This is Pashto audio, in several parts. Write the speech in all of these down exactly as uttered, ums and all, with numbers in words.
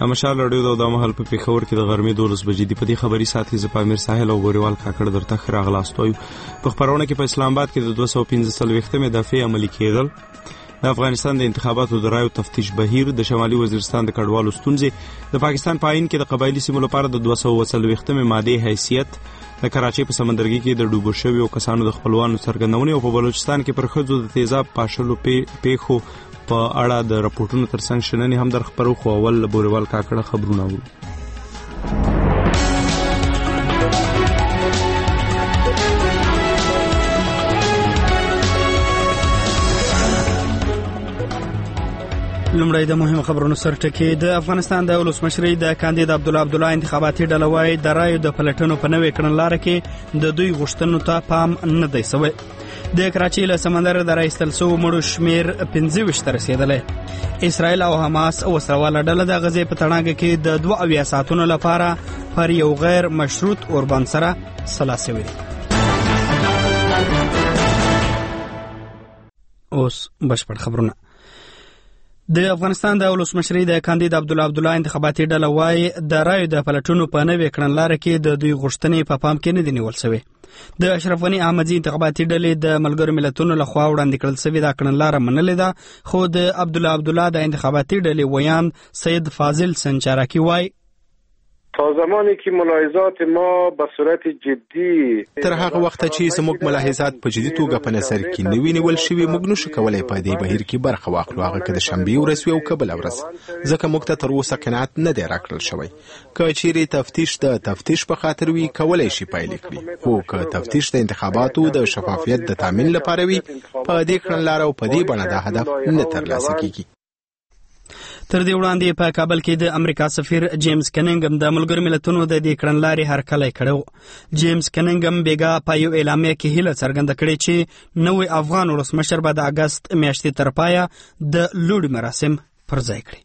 مشال رادیو د مهال په پیښور کې د غرمې دولس بجې دی. په دې خبري ساعت کې زپامیر ساحل او غوریوال کاکړ درته خراغلاستوي. په خبرونه کې په اسلام آباد کې د دوه سوه پنځه څلوېښتمې دفعې عملي کېدل. د افغانستان د انتخاباتو د رایو تفتیش بهیر، د شمالي وزیرستان د کډوالو ستونزې، د پاکستان په آئین کې د قبایلي سیمو لپاره د دوه سوه څلوېښتمې مادې حیثیت، د کراچۍ په سمندرګي کې د ډوبو شویو کسانو د خپلوانو څرګندونې او په بلوچستان کې پر ښځو د تیزاب پاشلو پیښو په اړه د راپورټونو ترڅنګ شننې هم در خپرو. خو اول له بوریوال کاکړه خبرونه وو. لومړی د مهمو خبرونو سرټکی. د افغانستان د ولسمشرۍ د کاندید عبدالله عبدالله انتخاباتي ډله وایي د رایو د پلټنو په نوې کړنلاره کې د دوی غوښتنو ته پام نه دی سوی. د کراچۍ له سمندر د راایستل شوو مړو شمېر پنځه ویشت ته رسېدلی. اسرائیل او حماس وسله ډله د غزې په تړانګه کې د دوه اویا ساعتونو لپاره پر یو غیر مشروط اوربند سره سلا شوي. اوس بشپړ خبرونه. د افغانستان د ولسمشرۍ د کاندید عبدالله عبدالله انتخاباتي ډله وایي د رایو د پلټنو په نوې کړنلاره کې د دوی غوښتنې په پام کې نه دي نیول شوې. د اشرف غني احمدزي انتخاباتي ډلې د ملګرو ملتونو لخوا وړاندې کړل شوې دا کړنلاره منلې ده، خو د عبدالله عبدالله د انتخاباتي ډلې ویاند سید فاضل سنچارکی وایي تا زمانی که ملاحظات ما به صورت جدی تر هغه وخت چې زموږ ملاحظات په جدي توګه په نظر کې نه وي نیول شوي، موږ نشو کولی په دې بهیر کې برخه واخلو، هغه که د شنبې ورځ وي او که بله ورځ، ځکه موږ ته تر اوسه قناعت نه دی راکړل شوی. که چیرې تفتیش د تفتیش په خاطر وي کولی شي پایلې کړي، خو که تفتیش د انتخاباتو د شفافیت د تامین لپاره وي په دې کړنلاره او په دې بڼه دا هدف نه ترلاسه کیږي. تر دې وړاندې په کابل کې د امریکا سفیر جیمز کنینګم د ملګرو ملتونو د دې کړنلارې هرکلی کړی. جیمز کنینګم بیګا په یو اعلامیه کې هیله څرګنده کړې چې نوی افغان ولسمشر به د اګست میاشتې تر پایه د لوړ مراسم پر ځای کړي.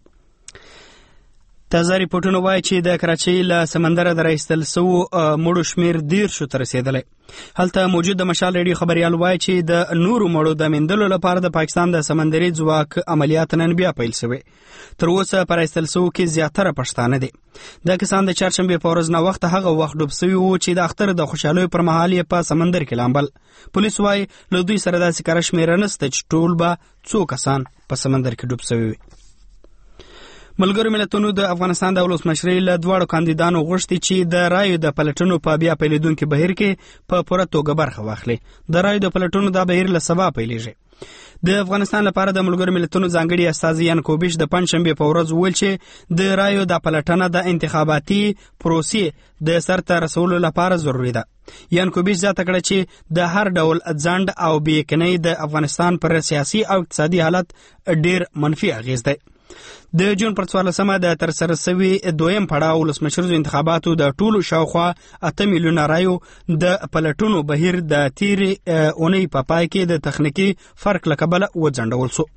تازه ریپورټونه وایي چې د کراچۍ له سمندره د راایستل شوو مړو شمېر دیرشو ته رسېدلی. هلته موجود د مشال ریډیو خبریال وایي چې د نورو مړو د میندلو لپاره د پاکستان د سمندري ځواک عملیات نن بیا پیل شوی. تر اوسه په راایستل شوو کې زیاتره پښتانه دي. دا کسان د چهارشنبې په ورځ ناوخته هغه وخت ډوب شوي وو چې د اختر د خوشحالیو پر مهال یې په سمندر کې لامبل. پولیس وایي له دوی سره داسې کره شمېره نشته چې ټول به څو کسان په سمندر کې ډوب شوي وي. ملګرو ملتونو د افغانستان د ولسمشرۍ له دواړو کاندیدانو غوښتي چې د رایو د پلټنو په بیا پیلېدونکي بهیر کې په پوره توګه برخه واخلي. د رایو د پلټنو دا بهیر له سبا پیلېږي. د افغانستان لپاره د ملګرو ملتونو ځانګړي استازي یان کوبیش د پنځشنبې په ورځ وویل چې د رایو د پلټنه د انتخاباتي پروسې د سرته رسولو لپاره ضروري ده. یان کوبیش زیاته کړه چې د هر ډول ځنډ او بېکنۍ د افغانستان پر سیاسي او اقتصادي حالت ډیر منفي اغیز دی. د جون پر څوارلسمه د ترسره شوي دویم پړاو ولسمشریزو انتخاباتو د ټولو شاوخوا اته میلیونه رایو د پلټنو بهیر د تیرې اونۍ په پای کې د تخنیکي فرق له کبله وځنډول شو.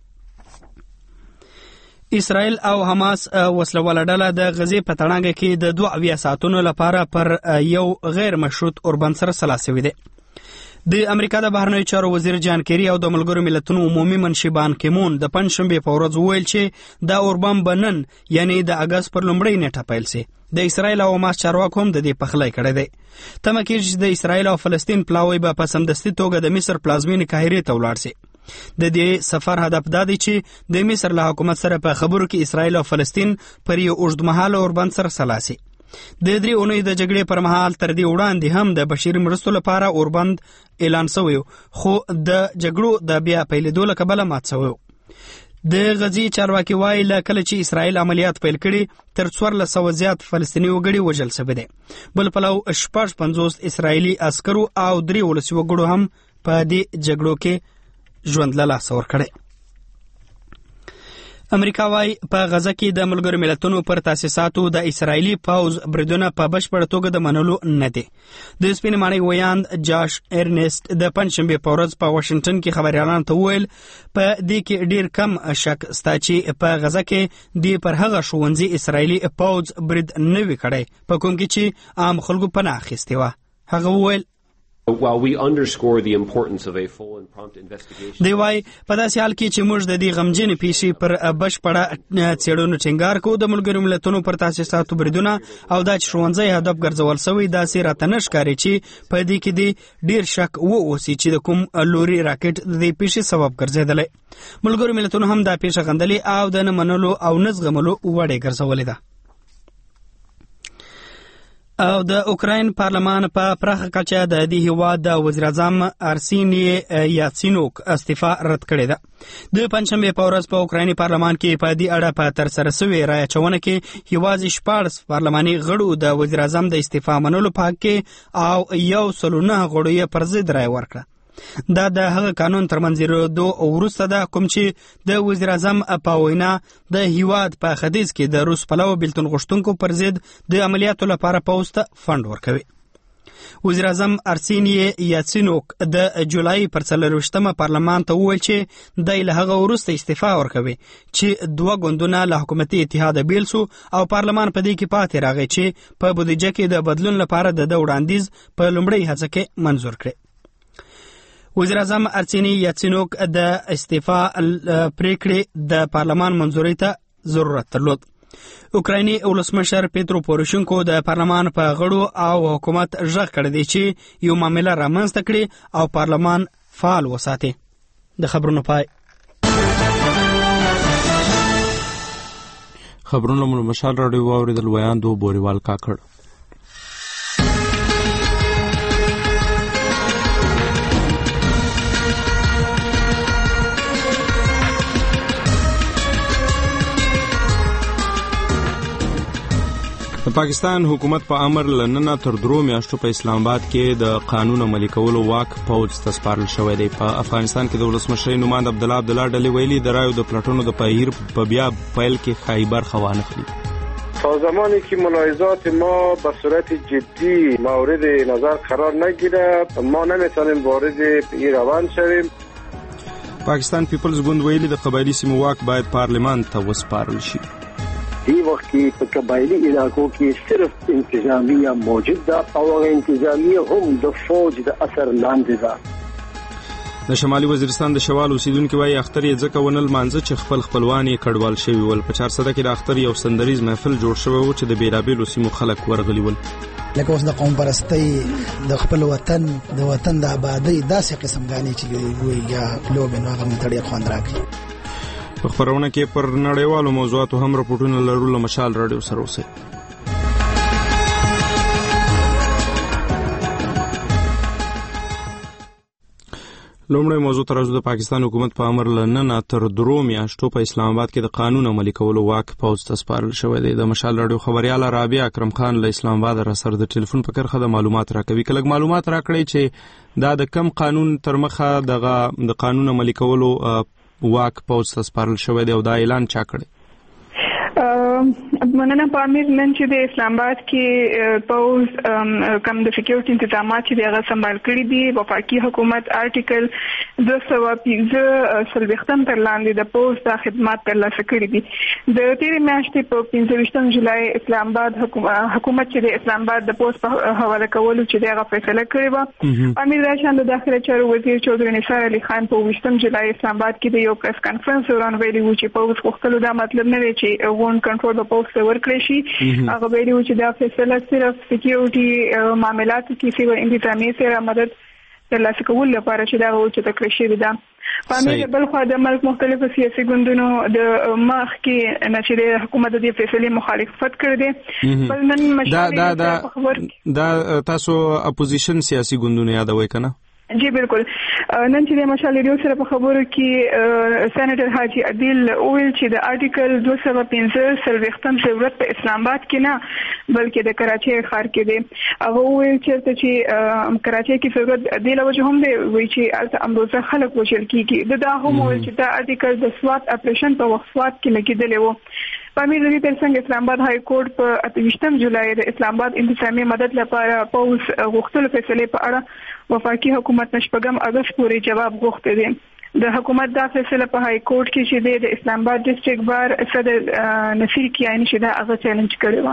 اسرائیل او حماس وسلواله ډله د غزې په تړانګه کې د دوه اویا ساعتونو لپاره پر یو غیر مشروط اوربند سره سلا شوي دي. د امریکا د بهرنیو چارو وزیر جان کیری او د ملګرو ملتونو عمومي منشي بان کیمون د پنځشنبې په ورځ وویل چې دا اوربند به نن یعنی د اګست پر لومړۍ نیټه پیل شي. د اسرائیل او حماس چارواکو هم د دې پخلی کړی دی. تمه کېږي چې د اسرائیل او فلسطین پلاوی به په سمدستي توګه د مصر پلازمینې قاهرې ته ولاړ شي. د دې سفر هدف دا دی چې د مصر له حکومت سره په خبرو کې اسرائیل او فلسطین پر یو اوږدمهاله اوربند سره سلا شي. د درې اونۍ د جګړې پر مهال تر دې وړاندې هم د بشري مرستو لپاره اوربند اعلان شوی، خو د جګړو د بیا پیلېدو له کبله مات شوی. د غزې چارواکي وایي له کله چې اسرائیل عملیات پیل کړي تر څوارلس سوه زیات فلسطیني وګړي وژل شوي دي. بل پلو شپږ پنځوس اسرائیلي عسکرو او درې ولسي وګړو هم په دې جګړو کې ژوند له لاسه ورکړی. امریکا وايي په غزه کې د ملګرو ملتونو پر تاسیساتو د اسرایلی پوز بریدونه په بشپړه توګه د منلو نه دي. د سپین معنی ویاند جاش ارنست د پنځشنبې په ورځ په واشنگټن کې خبريالانو ته وویل په دې کې ډیر کم شک ستا چې په غزه کې د پر هغه ښوونځي اسرایلی پوز برید نه وی کړی په کوم کې چې عام خلکو پناه اخیستې وه. هغه وویل While we underscore the importance of a full and prompt investigation. دی وايي په داسې حال کې چې موږ د دې غمجنې پیښې پر بشپړه څېړنو ټینګار کوو د ملګرو ملتونو پر تاسیساتو بریدونه او دا چې ښوونځی هدف ګرځول شوی داسې راته نه ښکاري چې په دې کې د ډېر شک واوسي چې د کوم لوري راکټ د دې پیښې سبب ګرځېدلی. ملګرو ملتونو هم دا پیښه غندلې او د نه منلو او نه زغملو وړ یې ګرځولې ده. او د اوکراین پارلمان په پراخه کچه د دې هیواد د وزیر اعظم ارسینی یاتسینوک استعفا رد کړې ده. د پنځشنبې په ورځ په اوکرایني پارلمان کې په دې اړه په ترسره شوې رایه اچونه کې یوازې شپاړس پارلماني غړو د وزیر اعظم د استعفا منلو په حق کې او یو سلو نه غړو یې پر ضد رایه ورکړه. دا د هغه قانون تر منځېدو وروسته ده کوم چې د وزیر اعظم په وینا د هیواد په ختیځ کې د روس پلوه بیلتون غوښتونکو پر ضد د عملیاتو لپاره پوځ ته فنډ ورکوي. وزیر اعظم ارسینی یاتسینوک د جولای پر څلرویشتمه پارلمان ته وویل چې دی له هغه وروسته استعفا ورکوي چې دوه ګوندونه له حکومتي اتحاده بیل سو او پارلمان په دې کې پاتې راغی چې په بودیجه کې د بدلون لپاره د ده وړاندیز په لومړۍ هڅه کې منظور کړي. وزیر اعظم ارسینی یاتسینوک د استعفا پریکړې د پارلمان منظورۍ ته ضرورت درلود. اوکرایني ولسمشر پیترو پوروشنکو د پارلمان په غړو او حکومت غږ کړی دی چې یو معامله رامنځته کړي او پارلمان فعال وساتي. د خبرونو پای. خبرونه مو مشال راډیو واوریدل. ویاندو بوریوال کاکړ. د پاکستان حکومت په امر لننه تر درو میاشتو په اسلام آباد کې د قانون عملي کولو واک پوځ ته سپارل شوی دی. په افغانستان کې د ولسمشر نوماند عبدالله عبدالله ډلې ویلي د رایو د پلټنو د پهیر په بیا پیل کې ښایي برخه وانخلي. تا زمانی که ملاحظات ما به صورت جدی مورد نظر قرار نگیره ما نمیتونیم وارد این روند شویم. پاکستان پیپلز ګوند ویلي د قبایلي سیمو واک باید پارلمان ته وسپارل شي. دی وقت کې په قبایلی علاقو کې صرف انتظامیه موجود ده او هغه انتظامیه هم د فوج د اثر لاندې ده. د شمالي وزیرستان د شوال اوسیدونکو وايي اختر یې ځکه ونه لمانځه چې خپل خپلوان یې کډوال شوي ول. په چارسده کې د اختر یو سندریز محفل جوړ شوی و چې د بیلابیلو سیمو خلک ورغلي ول. لکه اوس د قوم پرستی د خپل وطن د وطن د آبادی داسې قسم غانې چې وي یا لوبې نو هغه متړي خوند راکړي. په خبرونه کې پر نړیوالو موضوعاتو هم راپورټونه لرو. له مشال راډیو سره اوسئ. لومړی موضوع ته راځو. د پاکستان حکومت په امر لننه تر درو میاشتو په اسلام آباد کې د قانون عملي کولو واک پوځ ته سپارل شوی دی. د مشال راډیو خبرياله رابعه اکرم خان له اسلام آباد را سره د ټلیفون په کرخه د معلومات راکوي. کله معلومات راکړي چې دا د کم قانون تر مخه دغه د قانون عملي کولو واک پوځ ته سپارل شوی دی او دا اعلان چا کړی؟ مننه په امیر نن چې د اسلام آباد کې پوز کم د سکیورټي انتظامات چې هغه سمبال کړی دي وفاقي حکومت آرټیکل دوه سوه پنځه څلوېښتم تر لاندې د پوز د خدمات ترلاسه کړي دي. د تېرې میاشتې په پنځه ویشتم جولای اسلام آباد حکومت چې د اسلام آباد د پوز په حواله کولو چې هغه فیصله کړې وه. امیر راشان د داخله چارو وزیر چودري نثار علي خان په ویشتم جولای اسلام آباد کې د یو پریس کانفرنس دوران ویلي و چې پوز غوښتلو دا مطلب نه دی چې غون کنټرول په پوز ته ورکړی شي. هغه ویلي و چې دا فیصله صرف سکیورټي معاملاتو کې سیول انتظامیې سره مدد ترلاسه کولو لپاره چې دا اوچته کړی شوې ده. په امیر بل خوا د ملک مختلفو سیاسي ګوندونو د مخ کې نه چې د حکومت د فیصلې مخالفت کړی دی. بل نن مشورې دا تاسو اپوزیشن سیاسي ګوندونه یادوي کنه؟ جی بالکل. نن چې د مشال ریډیو سره په خبرو کې سېنیټر حاجی عادل ویل چې د آرټیکل دوه سوه پنځه څلوېښتم ضرورت په اسلام آباد کې نه بلکې د کراچۍ ښار کې دی. هغه ویل چې کراچۍ کې ضرورت دی له وجه هم دی وی چې هلته امروزه خلک وژل کېږي. د دا هم ویل چې دا آرټیکل د سوات اپریشن په وخت سوات کې لګېدلی و. په امیر دې ترڅنګ اسلام آباد های کورټ په اته ویشتم جولای د اسلام آباد انتظامی مدد لپاره پوز غوښتلو فیصلې په اړه وفاقي حکومت نشپږم اگست پورې جواب غوښته دي. د حکومت دا فیصله په های کورټ کې چې د اسلام آباد ډیسټریکټ بار صدر نصیر کیانی چې دا هغه چیلنج کړی و.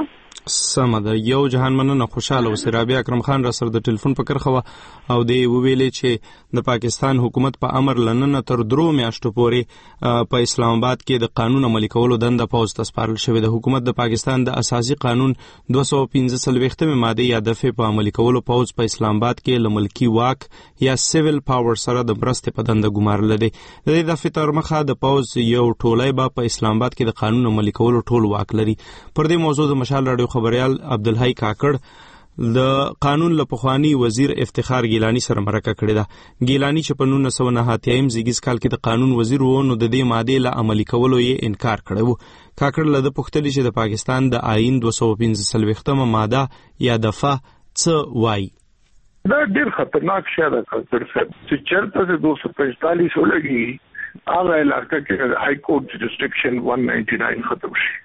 سمه ده. یو جهان مننه، خوشاله اوسې. رابعه اکرم خان را سره د ټلیفون په کرخه وه او دی وویلې چې د پاکستان حکومت په امر لننه تر درو میاشتو پورې په اسلام آباد کې د قانون عملي کولو دنده پوځ ته سپارل شوې ده. حکومت د پاکستان د اساسي قانون دوه سوه پنځه څلوېښتمې مادې یا دفعې په عملي کولو پوځ په اسلام آباد کې له ملکي واک یا سیویل پاور سره د مرستې په دنده ګمارلی دی. د دې دفعې تر مخه د پوځ یو ټولی به په اسلام آباد کې د قانون عملي کولو ټول واک لري. پر دې موضوع د مشال راډیو خبریال عبدالحی کاکړ د قانون له پخواني وزیر افتخار ګیلاني سره مرکه کړې ده. ګیلاني چې په نولس سوه نهه اتیایم زیږیز کال کې د قانون وزیر و، نو د دې مادې له عملي کولو یې انکار کړی و. کاکړ له ده پوښتلي چې د پاکستان د آئین دوه سوه پنځه څلوېښتمه ماده یا دفعه څه وایي. دا ډېر خطرناک شی ده چې چېرته چې دوه سوه پنځتالیس ولګي هغه علاقه کې های کورټ جوریسډکشن ایک سو ننانوے ختم شي.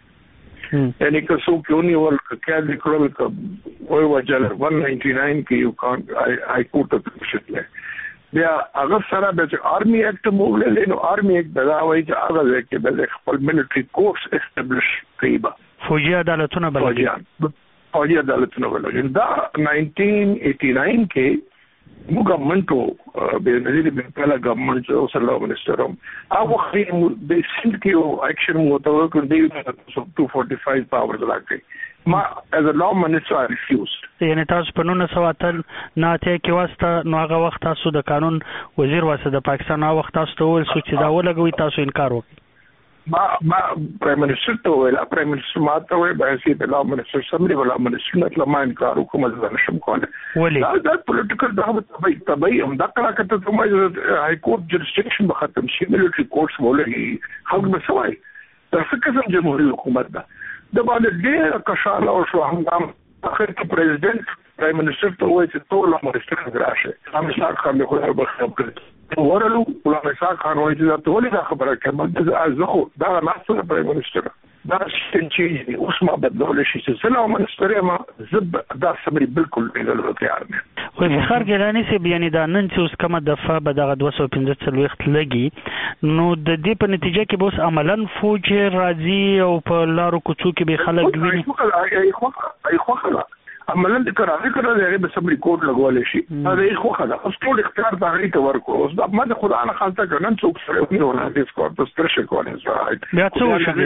یعنی که څوک یو نیول که د کړل که وای وجل ایک سو ننانوے کې یو کان های کورټ ته شتله بیا هغه سره د آرمي اکټ موږ له نو آرمي اکټ دا وایي چې هغه کې د خپل ملټري کورس اسټابلیش کړي فوجي عدالتونه بلل فوجي عدالتونه بلل دا نائنٹین ایٹی نائن کې مو ګورنمنټو به نظیر به پهلا ګورنمنټ او سره منسټرم هغه خو د سند کې او اکشن مو ته ورکړ دی two forty-five پاورز راکړي ما as a law minister I refused. یعنی تاسو په نولس سوه اتل نه اتیا کې واسطه نو هغه وخت تاسو د قانون وزیر واسطه د پاکستان هغه وخت تاسو ته وویل چې دا ولګوي، تاسو انکار وکړئ. ما ما پرایم منسټر ته ویل، پرایم منسټر ما ته ویل باسي د لا منسټر سمري ولا منسټر نه ما انکار وکم زه نشم کوله. دا د پولیټیکل دا تبعی تبعی هم دا کله کته ته ما های کورټ جوریسډکشن به ختم شي، ملټري کورټس ولګي خلک به سوای. دا څه قسم جمهوریت حکومت ده د باندې ډېر کشاله او شو هنګام. اخر کې پریزیدنت پرایم منسټر ته وایي چې ټول منسټر راشه هم شار خان له خو به خبر ورلو ولا مساق خان وایي چې ټول دا خبره کوي چې زه خو دا مسله پرایم منسټر دا چې اوس ما بدلول شي چې سلام منسټر ما زب دا سمري بالکل نه تیار نه. خو افتخار ګیلاني سي بیان دا نن چې اوس کومه دفعه به دغه دوه سوه پنځه څلوېښت لګي نو د دې په نتیجه کې به اوس عملاً فوج راځي او په لارو کوڅو کې به خلک ویني. ای خو ای خو عملاً د قرارې کړل هغه به سمري کوډ لګول شي. دا یې خو خدا اوس ټول اختیار دا غړي ته ورکو. اوس د ما د خدای نه خاصه کنن څوک سره ونی ونه د سکوت په سترشه کوله زړه. بیا څه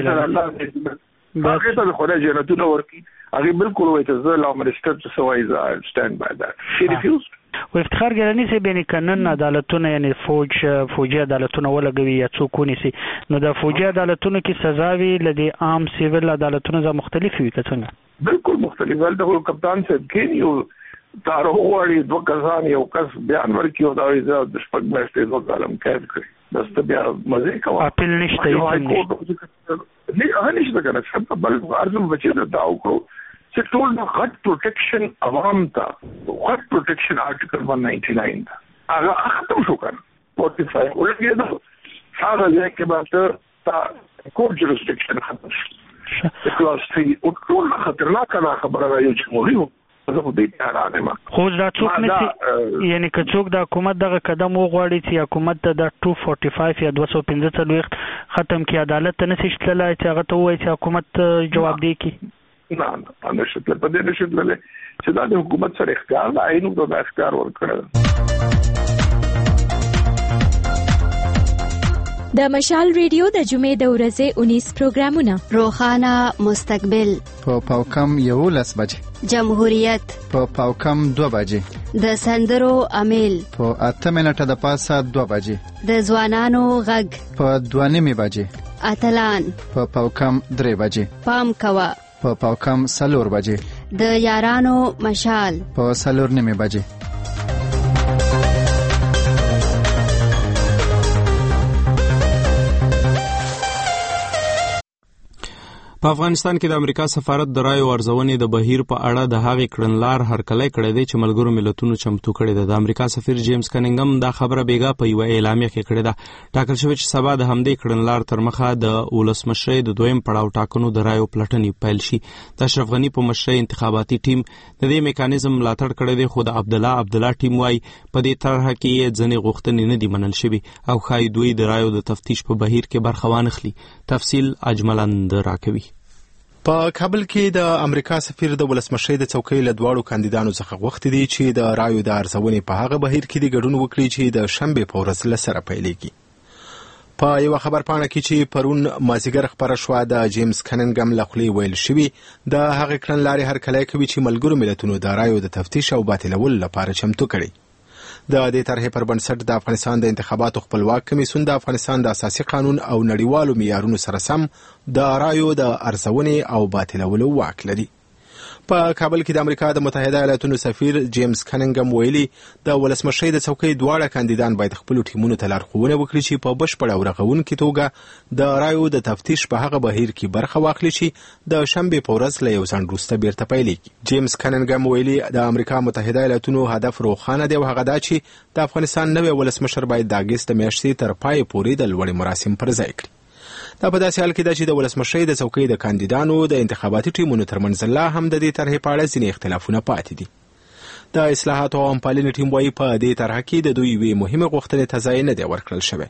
وشي؟ هغه ته خدای جنتونه ورکی. هغه بالکل وایي چې زه لا منسټر څه وایي ستاند بای دا. شي ریفیوز. و افتخار ګیلاني سي بینه کنن عدالتونه یعنی فوج فوجي عدالتونه ولګوي یا څوک ونیسي نو د فوجي عدالتونو کې سزاوي لدی عام سیویل عدالتونو ځا مختلف وي کڅنګ بالکل مختلف ول د کپتان صاحب کې یو تارو وړي دوه کسان یو کس بیان ورکیو دا د شپږ میاشتې دوه کالم کېد کړی دسته بیا مزه کوي اپیل نشته یې نه هغه نشته کنه څه بل ارزم بچی دا وکړو چې ټول د غټ پروټیکشن عوام ته غټ پروټیکشن آرټیکل ایک سو ننانوے دا هغه ختم شو کنه forty-five ولګي دا هغه ځکه به تا کورټ جوریسډکشن ختم شو کلاس three او ټول خطرناک خبره راځي چې موري خو دا څوک نشي یعنی که څوک د حکومت دغه قدم وغواړي چې حکومت د two forty-five یا دوه سوه پنځه څلوېښت ختم کړي عدالت ته نشي تللی چې هغه ته ووایي چې حکومت جواب دی کی نه نه نشته په دې نشي تللی چې دا د حکومت سره اختیار د عینو د اختیار ورکړل. د مشال ریډیو د جمعې د ورځې اونیس پروګرامونه روخانه مستقبل په پاوکم یولس بجې جمهوریت په پاوکم دوه بجې د سندرو امیل په اته منټه د پاسه دوه بجې د ځوانانو غږ په دوه نیمې بجې اتلان په پاوکم درې بجې پام کوه په پاوکم سلور بجې د یارانو مشال په سلور نیمې بجې. په افغانستان کې د امریکا سفارت د رایو ارزونې د بهیر په اړه د هغې کړنلار هرکلی کړی دی چې ملګرو ملتونو چمتو کړی ده. د امریکا سفیر جیمز کنینګم دا خبره بیګا په یوه اعلامیه کې کړې ده. ټاکل شوی چې سبا د همدې کړنلار تر مخه د ولسمشرۍ د دویم پړاو ټاکنو د رایو پلټنې پیل شي. د اشرف غني په مشرۍ انتخاباتي ټیم د دې میکانیزم ملاتړ کړی دی، خو د عبدالله عبدالله ټیم وایي په دې طرحه کې یې ځینې غوښتنې نه دي منل شوي او ښایي دوی د رایو د تفتیش په بهیر کې برخه وانخلي. تفصیل اجملند راکوي. په کابل کې د امریکا سفیر د ولسمشۍ د څوکۍ له دواړو کاندیدانو څخه غوښتي دي چې د رایو د ارزونې په هغه بهیر کې د ګډون وکړي چې د شنبې په ورځ له سره پیلېږي. په یو خبر پاڼه کې چې پرون مازیګر خبره شوه د جیمز کننګم له خولې ویل شوي د هغې کړنلارې هرکلی کوي چې ملګرو ملتونو د رایو د تفتیش او باطلولو لپاره چمتو کړي. د دې طرحې پر بنسټ د افغانستان د انتخاباتو خپلواک کمیسیون د افغانستان د اساسي قانون او نړیوالو معیارونو سره سم د رایو د ارزونې او باطلولو واک لري. په کابل کې د امریکا د متحده ایالاتونو سفیر جیمز کننګم ویلي د ولسمشۍ د څوکۍ دواړه کاندیدان باید خپلو ټیمونو ته لارښوونه وکړي چې په بشپړه او رغونکې توګه د رایو د تفتیش په هغه بهیر کې برخه واخلي چې د شنبې په ورځ له یو ځنډ وروسته بیرته پیلېږي. جیمز کننګم ویلي د امریکا متحده ایالاتونو هدف روښانه دی او هغه دا چې د افغانستان نوی ولسمشر باید د اګست د میاشتې تر پایه پورې د لوړې مراسم پر ځای کړي. دا په داسې حال کې ده چې د ولسمشۍ د څوکۍ د کاندیدانو د انتخاباتي ټیمونو ترمنځ لا هم د دې طرحې په اړه ځینې اختلافونه پاتې دي. د اصلاحاتو او همپالنې ټیم وایي په دې طرحه کې د دوی یوې مهمې غوښتنې ته ځای نه دی ورکړل شوی.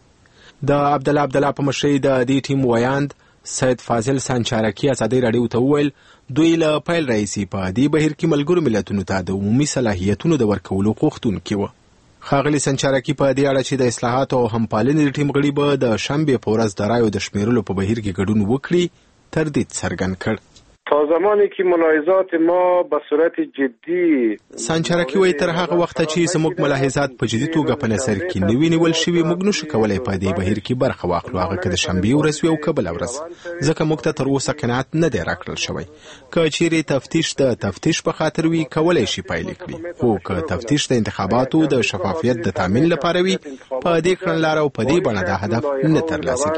د عبدالله عبدالله په مشرۍ د دې ټیم ویاند سید فاضل سانچارکي ازادۍ راډیو ته وویل دوی له پیل راهیسې په دې بهیر کې ملګرو ملتونو ته د عمومي صلاحیتونو د ورکولو غوښتونکي وو. ښاغلي سنچارکي په دې اړه چې د اصلاحاتو او همپالنې ټیم غړي به د شنبې په ورځ د رایو د شمیرلو په بهیر کې ګډون وکړي تردید څرګند کړ. تا زمانی که ملاحظات ما به صورت جدی سانچارکي وایي تر هغه وخته چې زموږ ملاحظات په جدي توګه په نظر کې نه وي نیول شوي موږ نشو کولی په دې بهیر کې برخه واخلو هغه که د شنبې ورځ وي او که بله ورځ ځکه موږ ته تر اوسه قناعت نه دی راکړل شوی. که چیرې تفتیش د تفتیش په خاطر وي کولی شي پایلې کړي خو که تفتیش د انتخاباتو د شفافیت د تامین لپاره وي په دې کړنلاره او په دې بڼه دا هدف نه ترلاسه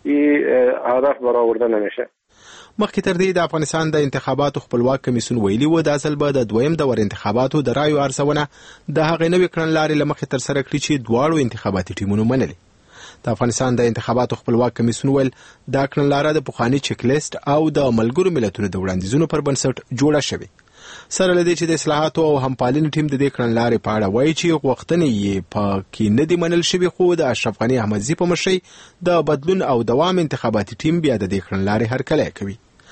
کیږي. هدف برآورده نمیشه. مخکې تر دې د افغانستان د انتخاباتو خپلواک کمیسیون ویلي و دا ځل به د دویم دور انتخاباتو د رایو ارزونه د هغې نوې کړنلارې له مخې ترسره کړي چې دواړو انتخاباتي ټیمونو منلې. د افغانستان د انتخاباتو خپلواک کمیسیون ویل دا کړنلاره د پخواني چیک لیست او د ملګرو ملتونو د وړاندیزونو پر بنسټ جوړه شوې. سره له دې چې د اصلاحاتو او همپالنې ټیم د دې کړنلارې په اړه وایي چې غوښتنې یې په کې نه دي منل شوي خو د اشرف غني احمدزي په مشرۍ د بدلون او دوام انتخاباتي ټیم بیا د دې کړنلارې هرکلی کوي.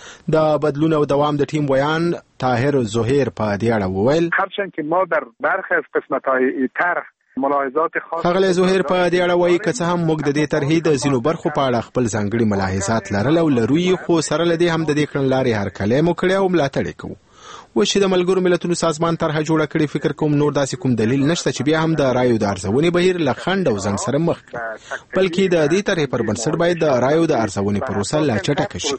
د بدلون او دوام د ټیم ویان طاهر زهیر په دې اړه وویل هرچند که ما در برخی از قسمت‌های طرح ملاحظات خاص ښاغلی زهیر په دې اړه وایي که څه هم موږ د دې طرحې د ځینو برخو په اړه خپل ځانګړي ملاحظات لرل او لرو یې خو سره له دې هم د دې کړنلارې هرکلی مو کړی او ملاتړ یې کوو. اوس چې د ملګرو ملتونو سازمان طرحه جوړه کړې فکر کوم نور داسې کوم دلیل نشته چې بیا هم د رایو د ارزونې بهیر له خنډ او ځنډ سره مخ کړي بلکې د دې طرحې پر بنسټ باید د رایو د ارزونې پروسه لا چټکه شي.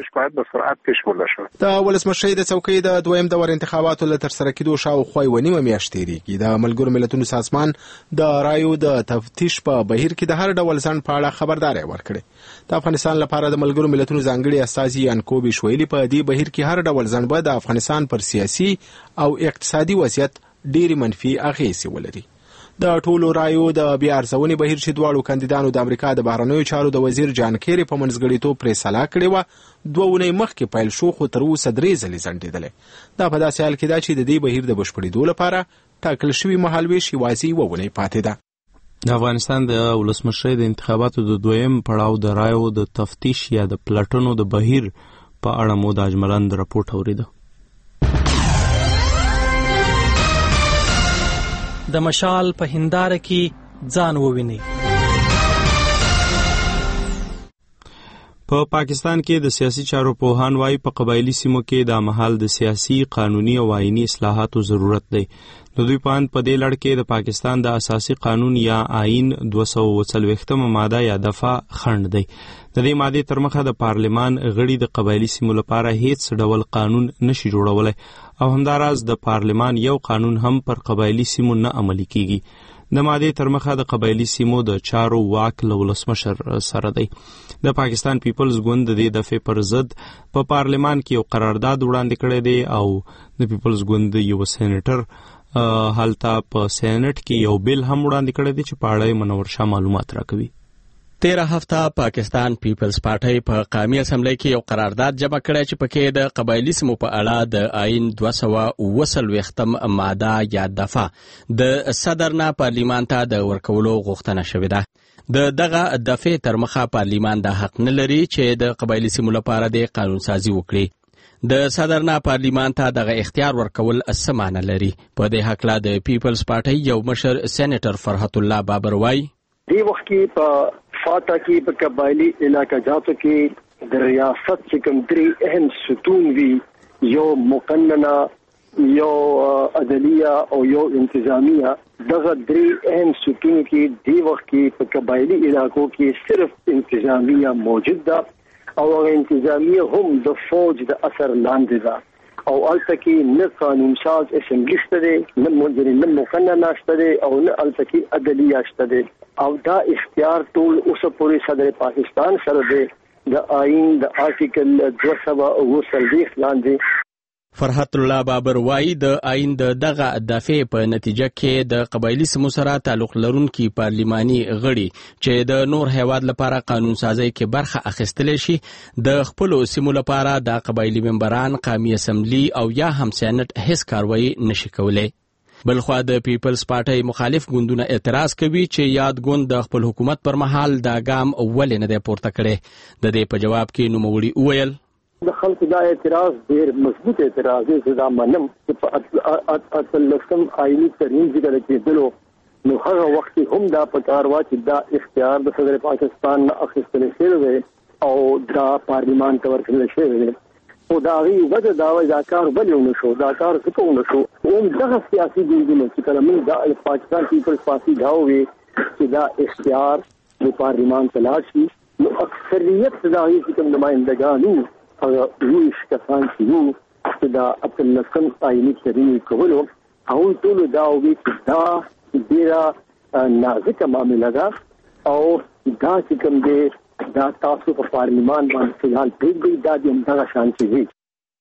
د ولسمشۍ د څوکۍ د دویم دور انتخاباتو له ترسره کېدو شاوخوا یوه نیمه میاشت تېرېږي. د ملګرو ملتونو سازمان د رایو د تفتیش په بهیر کې د هر ډول ځنډ په اړه خبرداری ورکړې. د افغانستان لپاره د ملګرو ملتونو ځانګړي استازي یانکوبي شویلي په دې بهیر کې هر ډول ځنډ به د افغانستان پر سیاسي او اقتصادي وضعیت ډېری منفي اغېزې ولري. د ټولو رایو د بیا ارزونې بهیر چې دواړو کاندیدانو د امریکا د بهرنیو چارو د وزیر جان کیری په منځګړیتوب پرې سلا کړې وه دوه اونۍ مخکې پیل شو خو تر اوسه درې ځلې ځنډېدلی. دا په داسې حال کې ده چې د دې بهیر د بشپړېدو لپاره ټاکل شوي مهالویش یوازې یوه اونۍ پاتې ده. د افغانستان د ولسمشۍ د انتخاباتو د دویم پړاو د رایو د تفتیش یا د پلټنو د بهیر په اړه مو د اجملند راپورټ اورېده. د مشال په هنداره کې ځان وویني. په پاکستان کې د سیاسي چارو پوهان وايي په قبایلی سیمو کې د مهال د سیاسي قانوني او آئینی اصلاحاتو ضرورت دی. د دوی په اند په دې لړ کې د پاکستان د اساسي قانون یا آئین دوه سوه اووه څلوېښتمه ماده یا دفعه خنډ دی. د دې مادې تر مخه د پارلمان غړي د قبایلی سیمو لپاره هیڅ ډول قانون نشي جوړولی او همداراز د پارلمان یو قانون هم پر قبایلی سیمو نه عملي کیږي. د مادې تر مخه د قبایلی سیمو د چارو واک له ولسمشر سره دی. د پاکستان پیپلز ګوند د دې دفعې پر ضد په پارلمان کې یو قرارداد وړاندې کړی دی او د پیپلز ګوند یو سېنیټر هلته په سېنټ کې یو بیل هم وړاندې کړی دی چې په اړه یې منور شاه معلومات راکوي. تیره هفته پاکستان پیپلز پارټۍ په قومي اسمبلی کې یو قرارداد جمع کړی چې پکې د قبایلی سیمو په اړه د آئین دوه سوه اووه څلوېښتم ماده یا دفعه د صدر نه پارلیمان ته د ورکولو غوښتنه شوې ده. د دغه دفعې تر مخه پارلیمان دا حق نه لري چې د قبایلی سیمو لپاره د قانون سازي وکړي. د صدر نه پارلیمان ته دغه اختیار ورکول څه معنی لري؟ په دې هکله د پیپلز پارټي یو مشر سېنیټر فرحت الله بابر وایي دی وخت کې په فاتا کې په قبایلی علاقاجاتو کې د ریاست چې کوم درې اهم ستون وي یو مقننه یو عدلیه او یو انتظامیه دغه درې اهم ستون کې دی وخت کې په قبایلی علاقو کې صرف انتظامیه موجود ده او انتظامیه هم د فوج د اثر لاندې ده او البته کې نه قانون ساز اسمبلی شته نه مجرم نه مقننه شته او نه البته کې عدلیه شته او دا اختیار ټول اوس پورې صدر پاکستان سره دی د آئین د آرټیکل دوه سوه اوه څلوېښت لاندې. فرحت الله بابر وایي د آئین د دغه دفعې په نتیجه کې د قبایلی سیمو سره تعلق لرونکي پارلیماني غړي چې د نور هیواد لپاره قانون سازی کې برخه اخیستلی شي د خپلو سیمو لپاره د قبایلی ممبران قومي اسمبلی او یا هم سېنټ هیڅ کاروایی نشي کولی. بلخوا د پیپلز پارټي مخالف ګوندونه اعتراض کوي چې یاد ګوند د خپل حکومت پر مهال دا ګام ولې نه دی پورته کړی. د دې په جواب کې نوموړي وویل د خلکو دا اعتراض ډېر مضبوط اعتراض دی چې دا منم چې په اتلسم آئیني ترمیم ذکر کېدلو نو هغه وخت هم دا پکار و چې دا اختیار د صدر پاکستان نه اخیستل شوی او دا پارلیمان ته ورکړل شوی دی او دا غي وجه دا وایي دا کار بل نه شو دا کار څه نه شو او دغه سیاسي ګوندونه چې کله موږ د پاکستان پیپلز پارټي دا وي چې دا اختیار د پارلیمان ته لاړ شي نو اکثریت دا هي چې کوم نمائندګانو هغه ویش کسان چې یو چې دا اتلسم آئیني ترمیم کولو او ټول دا وی چې دا ډیره نازکه معامله ده او دا چې کوم دی دا تاسو په پارلیمان باندې فلحال پرېږدئ دا د همدغه شان چې وي.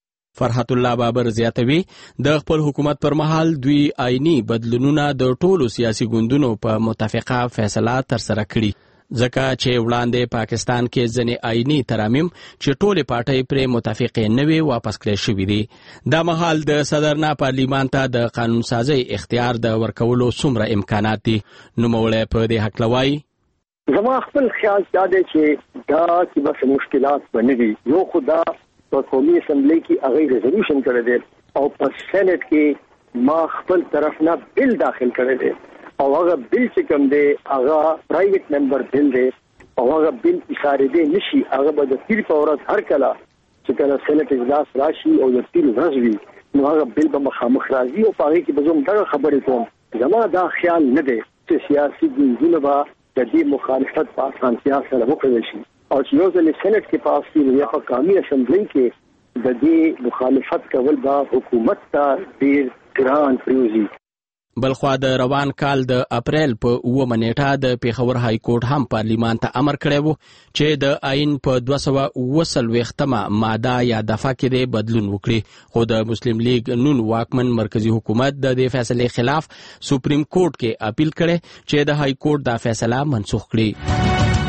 فرحت الله بابر زیاتوي د خپل حکومت پر مهال دوی آئینی بدلونونه د ټولو سیاسي ګوندونو په متفقه فیصله ترسره کړي ځکه چې وړاندې پاکستان کې ځینې آئینی ترامیم چې ټولې پارټۍ پرې متفقې نه وي واپس کړی شوي دي. دا مهال د صدر نه پارلیمان ته د قانون سازی اختیار د ورکولو څومره امکانات دي؟ نوموړی په دې هکله وایي زما خپل خیال دا دی چې دا چې بس مشکلات به نه وي. یو خو دا په قومي اسمبلی کې هغې ریزولوشن کړی دی او په سینټ کې ما خپل طرف نه بل داخل کړی دی او هغه بل چې کوم دی هغه پرایویټ ممبر بل دی او هغه بل اشاره دی نشي هغه به د پیر په ورځ هر کله چې کله سینټ اجلاس راشي او د پیر ورځ وي نو هغه بل به مخامخ راځي او په هغې کې به زه همدغه خبرې کوم. زما دا خیال نه دی چې سیاسي ګوندونه به د دې مخالفت په اسانتیا سره وکړی شي او چې یو ځل سینټ کې پاس شي یا په قومي اسمبلی کې د دې مخالفت کول به حکومت ته ډېر ګران پرېوځي. بلخوا د روان کال د اپریل په اوومه نیټه د پیښور های کورټ هم پارلیمان ته امر کړی و چې د آئین په دوه سوه اوه څلوېښتمه ماده یا دفعه کې د بدلون وکړي خو د مسلم لیگ نون واکمن مرکزی حکومت د دې فیصلې خلاف سپریم کورټ کې اپیل کړی چې د های کورټ دا فیصله منسوخ کړي.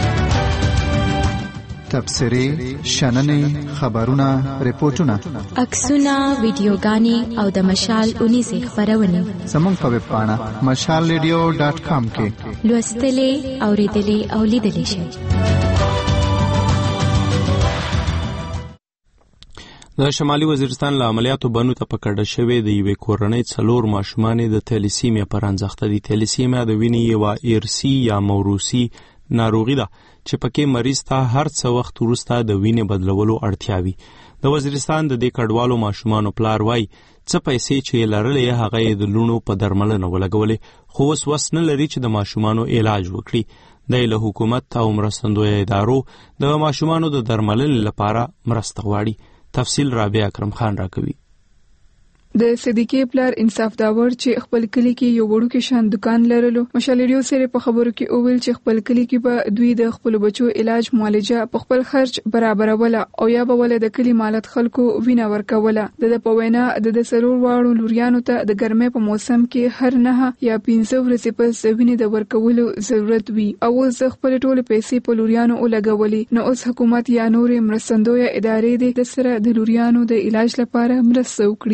تبصرې، شننې، خبرونه، ریپورتونه، عکسونه، ویډیوګانې او د مشال اونیزې خپرونې زموږ په ویب پاڼه مشال ریډیو ډاټ کام کې لوستلې، اورېدلې او لیدلې شئ. د شمالي وزیرستان له عملیاتو بنو ته پکړه شوې د یوې کورنۍ څلور ماشومان د تیلیسیمیا پر انځخته دي. تیلیسیمیا د وینې یوه ارثي یا موروثي ناروغي ده چې پکې مریض ته هر څه وخت وروسته د وینې بدلولو اړتیا وي. د وزیرستان د دې کډوالو ماشومانو پلار وایي څه پیسې چې یې لرلې هغه یې د لوڼو په درملنه ولګولې خو اوس وس نه لري چې د ماشومانو علاج وکړي. دی له حکومت او مرستندویه ادارو د ماشومانو د درملنې لپاره مرسته غواړي. تفصیل رابعه اکرم خان راکوي. د صدیقې پلار انصاف داور چې خپل کلی کې یو وړوکی شان دکان لرلو مشال ریډیو سره په خبرو کې اوویل چې خپل کلی کې به دوی د خپل بچو علاج معالجه په خپل خرج برابروله او یا به ول د کلی مالت خلکو وینا ورکوله. د په وینا د سرور واړو لوريانو ته د ګرمۍ په موسم کې هر نه یا پنځه ورځې پس وینې د ورکولو ضرورت وي او زه خپل ټول پیسې په لوريانو ولګولې نو اوس حکومت یا نور مرستندویه ادارې د سره د لوريانو د علاج لپاره مرسته وکړي.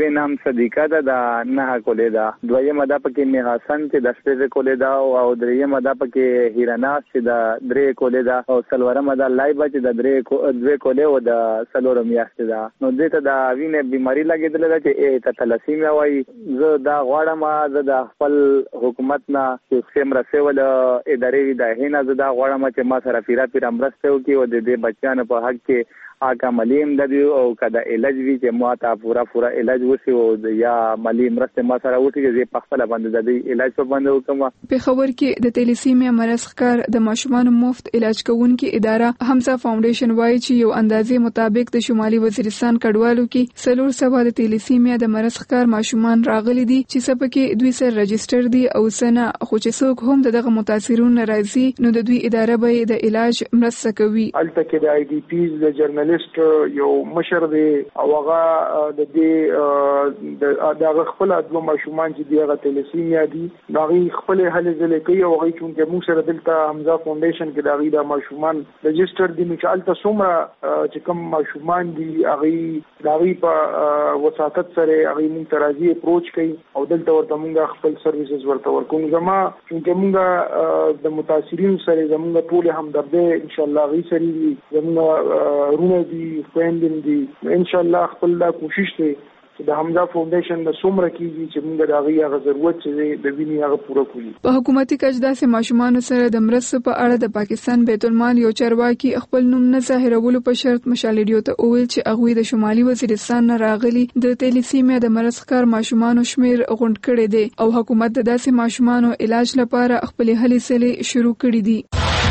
یوې نام صدیقه ده د نه کولې ده، دویمه ده پکې میحسن چې د شپږ کولې ده، او دریمه ده پکې هیرناس چې د درې کولې ده، او څلورمه ده لایبه چې د درې دوه کولې او د څلورم میاشتې ده. نو دې ته د وینې بیماری لګېدلې ده چې ته تلاسیمیا وایي. زه دا غواړم زه د خپل حکومت نه چې څه مرسته ول ادارې د هینا زه دا غواړم چې ما سره پیرا پیرا مرسته وکړي او د دې بچیانو په حق کې آکا ملیم د او کدا علاج وی چې ما ته پورا پورا علاج وشي او یا مالی مرسته ما سره وټي چې په خپل باندې د علاج په باندې وکم. په خبر کې د تیلیسیمیا مرض ښکار د ماشومان مفت علاج کوونکې اداره حمزه فاونډیشن وایي چې یو اندازې مطابق د شمالي وزیرستان کډوالو کې سلور سبا د تیلیسیمیا د مرض ښکار ماشومان راغلي دي چې سپکه دوی سره رجستر دي او سنه خو چې څوک هم دغه متاثرون ناراضي نو د دوی اداره به د علاج مرسته کوي. الته کې د آی ډی پیز د جرنالست یو مشر دی او هغه د دې د دغه خپل د ماشومان چې دیغه تلسیمیا دي دغه خپل هلې ځلې کوي او هغه چې موږ سره دلته حمزه فاونډیشن کې دغه د ماشومان رجستر دي چې الته څومره چې کوم ماشومان دي هغه دغه په وساتت سره هغه موږ ترازی اپروچ کوي او دلته ورته موږ خپل سرویسز ورته ورکوم. زما چې موږ د متاثرین سره زموږ ټول همدردي ان شاء الله غي سره زموږ رونه دي خويندې دي ان شاء الله خپل دا کوشش دی چې د حمزه فاونډیشن د څومره کیږي چې موږ د هغه هغه ضرورت چې د ویني هغه پوره کړو. په حکومتي کچ داسې ماشومان سره د مرستو په اړه د پاکستان بیت المال یو چارواکي خپل نوم نه ظاهرولو په شرط مشال ریډیو ته وویل چې هغه د شمالي وزیرستان نه راغلي د تیلیسیمیا د مرض ښکار ماشومان شمیر غونډ کړي دي او حکومت د داسې ماشومان علاج لپاره خپل هلې سلې شروع کړي دي.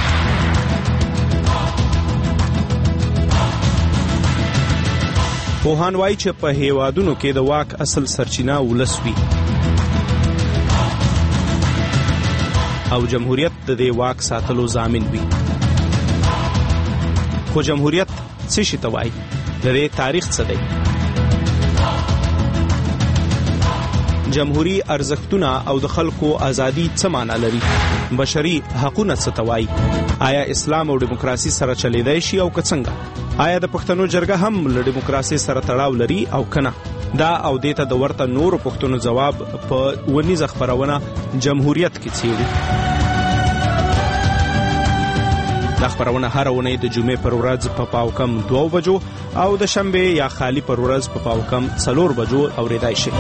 پوهان وایي چې په هیوادونو کې د واک اصل سرچینه ولس وي او جمهوریت د دې واک ساتلو ضامن وي. خو جمهوریت څه شي ته وایي؟ د دې تاریخ څه دی؟ جمهوری ارزښتونه او د خلکو ازادي څه معنی لري؟ بشري حقوقونه څه ته وایي؟ آیا اسلام او دیموکراسي سره چلیدای شي او که څنګه؟ آیا د پښتنو جرګه هم له دیموکراسي سره تړاو لري او کنه؟ دا او دیته د ورته نورو پښتنو جواب په ونیزه خبرونه جمهوریت کې چیري. دا خبرونه هر ونې د جمعې پر ورځ په پاو کم دوه بجو او د شنبه یا خالی پر ورځ په پاو کم څلور بجو اوریدای شي.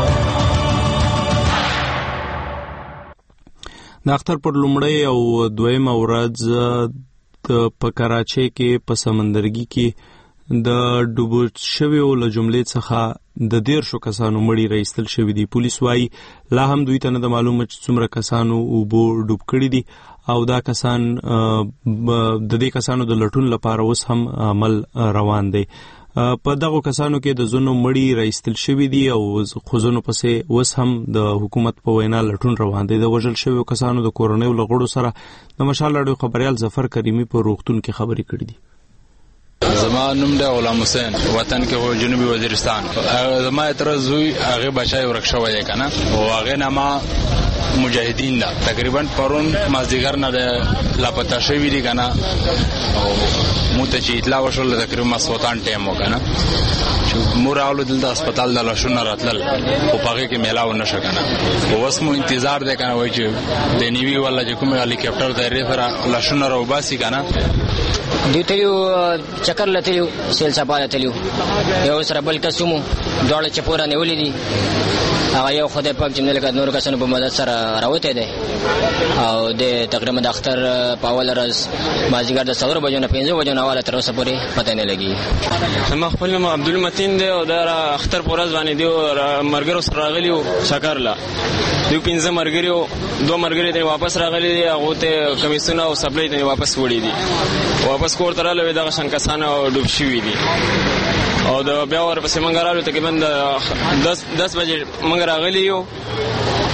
د اختر پر لومړی او دویمه ورځ د په کراچۍ کې په سمندرګي کې د ډوبو شویو له جملې څخه د دیرشو کسانو مړي راایستل شوي دي. پولیس وایي لا هم دوی ته نه د معلومه چې څومره کسانو اوبو ډوب کړي دي او دا کسان د دې کسانو د لټون لپاره اوس هم عمل روان دی. په دغه کسانو کې د زونو مړي راایستل شوي دي او خوځونو پسې اوس هم د حکومت په وینا لټون روان دی. د وژل شویو کسانو د کورنیو له غړو سره د مشال راډیو خبريال ظفر کریمي په روغتون کې خبرې کړې دي. زما نوم دی غلام حسین، وطن کې هو جنوبي وزیرستان. زما تر زوی هغه بچای ورک شوی دی کنه او هغه نامه مجاهدین دا تقریبا پرون مازدیګر نه لاپتا شوی دی کنه او موته چې اطلاع وشول تقریبا مسوتان ټیم وکنه چې مور اولو دلته هسپتال د لاشونه راتلل او پاګه کې میلاو نشه کنه اوس مو انتظار دی کنه وای چې د نیوی ولا چې کوم هلی کاپټر د ریفر لاشونه راو باسي کنه دوی ته یو چکر لته یو سیل صاحب ته یو یو سره بل کسمو دوړ چپورا نیولې دي هغه یو خدای پاک جمله لکه نور کسانو په مدد سره راوته دي او د تقریبا د اختر په اول ورځ مازیګر د څلور بجو نه پنځه بجو نه والا تر اوسه پورې پته نه لګي. زما خپل نوم عبدالمتین دی او د اختر په ورځ باندې دی مرګرو سره راغلی او شکرلا دوی پنځه مرګریو دوه مرګری ته واپس راغلی دي هغه ته کمیسونه او سپلای ته واپس وړي دي واپس کور ته راغلي دغه شان کسانو ډوب شوي دي او د بیا ورپسې مونږ راغلو تقریبا د دس بجې مونږ راغلي یو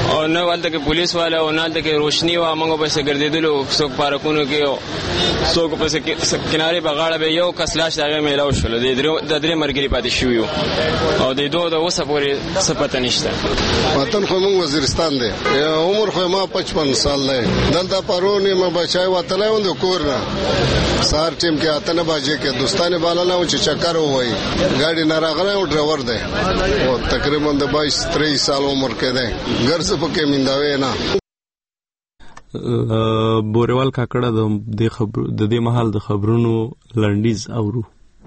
او نه ولته کې پولیس والا او نه ولته کې روشنی وا موږ په څه ګرځیدلو څوک پارکونو کې څوک په څه کناري بغاړه به یو کسلاش دغه میلاو شول د درې مرګري پاتې شو او د دوه د اوسه پورې څه پته نشته. وطن خو موږ وزیرستان دی، عمر خو ما پچپن سال دی، دلته پرونی ما بچای وتلای وند کور نه سار ټیم کې اتنه باجه کې دوستانه بالا نه چې چکر وای ګاډي نه راغله او ډرایور دی او تقریبا د بایس تریس سال عمر کې دی، ګرځ پکې مینداوي نه. بوریوال کاکړه د خبر د دې محل د خبرونو لنډیز اورو.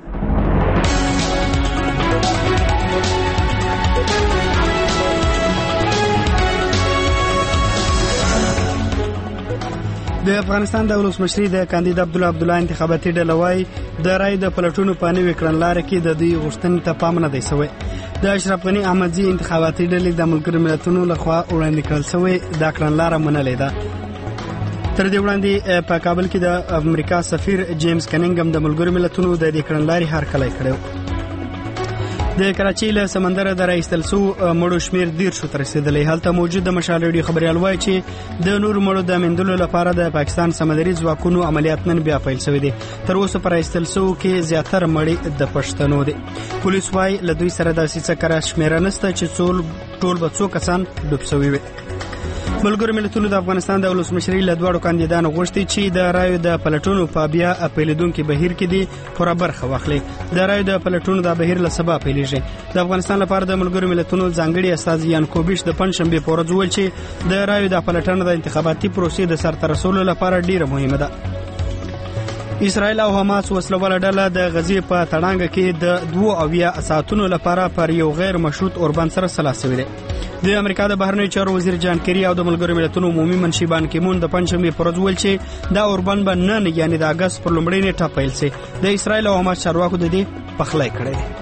د افغانستان د ولسمشري د کاندید عبدالله عبدالله انتخاباتي ډله وايي د رای د پلټونو په نوې کړنلارې کې د دوی غوښتنې ته پام نه دی شوی. د اشرف غني احمدزي انتخاباتي ډلې د ملګرو ملتونو لخوا وړاندې کړل شوی دا کړنلاره منلې ده. تر دې وړاندې په کابل کې د امریکا سفیر جیمز کنینګم د ملګرو ملتونو د دې کړنلارې هرکلی کړی. د کراچۍ له سمندر د راایستل سو مړو شمیر ډیر شو تر رسیدلی. هلته موجود د مشال ریډیو خبريال وایي چې د نور مړو د مندلو لپاره د پاکستان سمندري ځواکونو عملیات نن بیا پیل شوی دي. تر اوسه پر راایستل سو کې زیاتره مړي د پښتنو دي. پولیس وايي له دوی سره د سیسه کرا شمیر نشته چې څول ټول به څو کسان ډوب شوي وي. ملګرو ملتونو د افغانستان د ولسمشري له دوړو کاندیدانو غوښتي چې د رایو د پلټونو په بیا اپیلیدونکو بهیر کې دي پوره برخه واخلي. د رایو د پلټونو د بهیر له سبا پیلېږي. د افغانستان لپاره د ملګرو ملتونو ځانګړي استاذ یان کوبیش د پنځشنبه په ورځ ویل چې د رایو د پلټنې د انتخاباتي پروسې د سرته رسولو لپاره ډیره مهمه ده. اسرائیل او حماس وسلواله ډله د غزې په تړانګه کې د دوه اویا ساعتونو لپاره پر یو غیر مشروط اوربند سره سلا شوی دی. د امریکا د بهرنیو چارو وزیر جان کری او د ملګرو ملتونو عمومي منشي بان کیمون د پنځمې پر ورځ ویل چې دا اوربند به نن یعنی د اگست پر لومړۍ نیټه پیل شي. د اسرائیل او حماس چارواکو د دې پخلی کړی دی.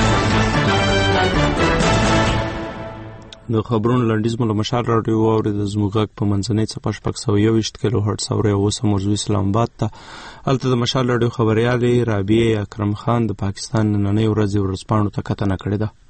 د خبرونو لنډیز مو له مشال راډیو واورید زموږ غږ په منځنۍ څپه شپږ سوه یوویشت کیلو هرټز اورئ او اوس موضوع اسلام آباد ته. هلته د مشال راډیو خبریالې رابعه اکرم خان د پاکستان نننۍ ورځې ورځپاڼو ته کتنه کړې ده.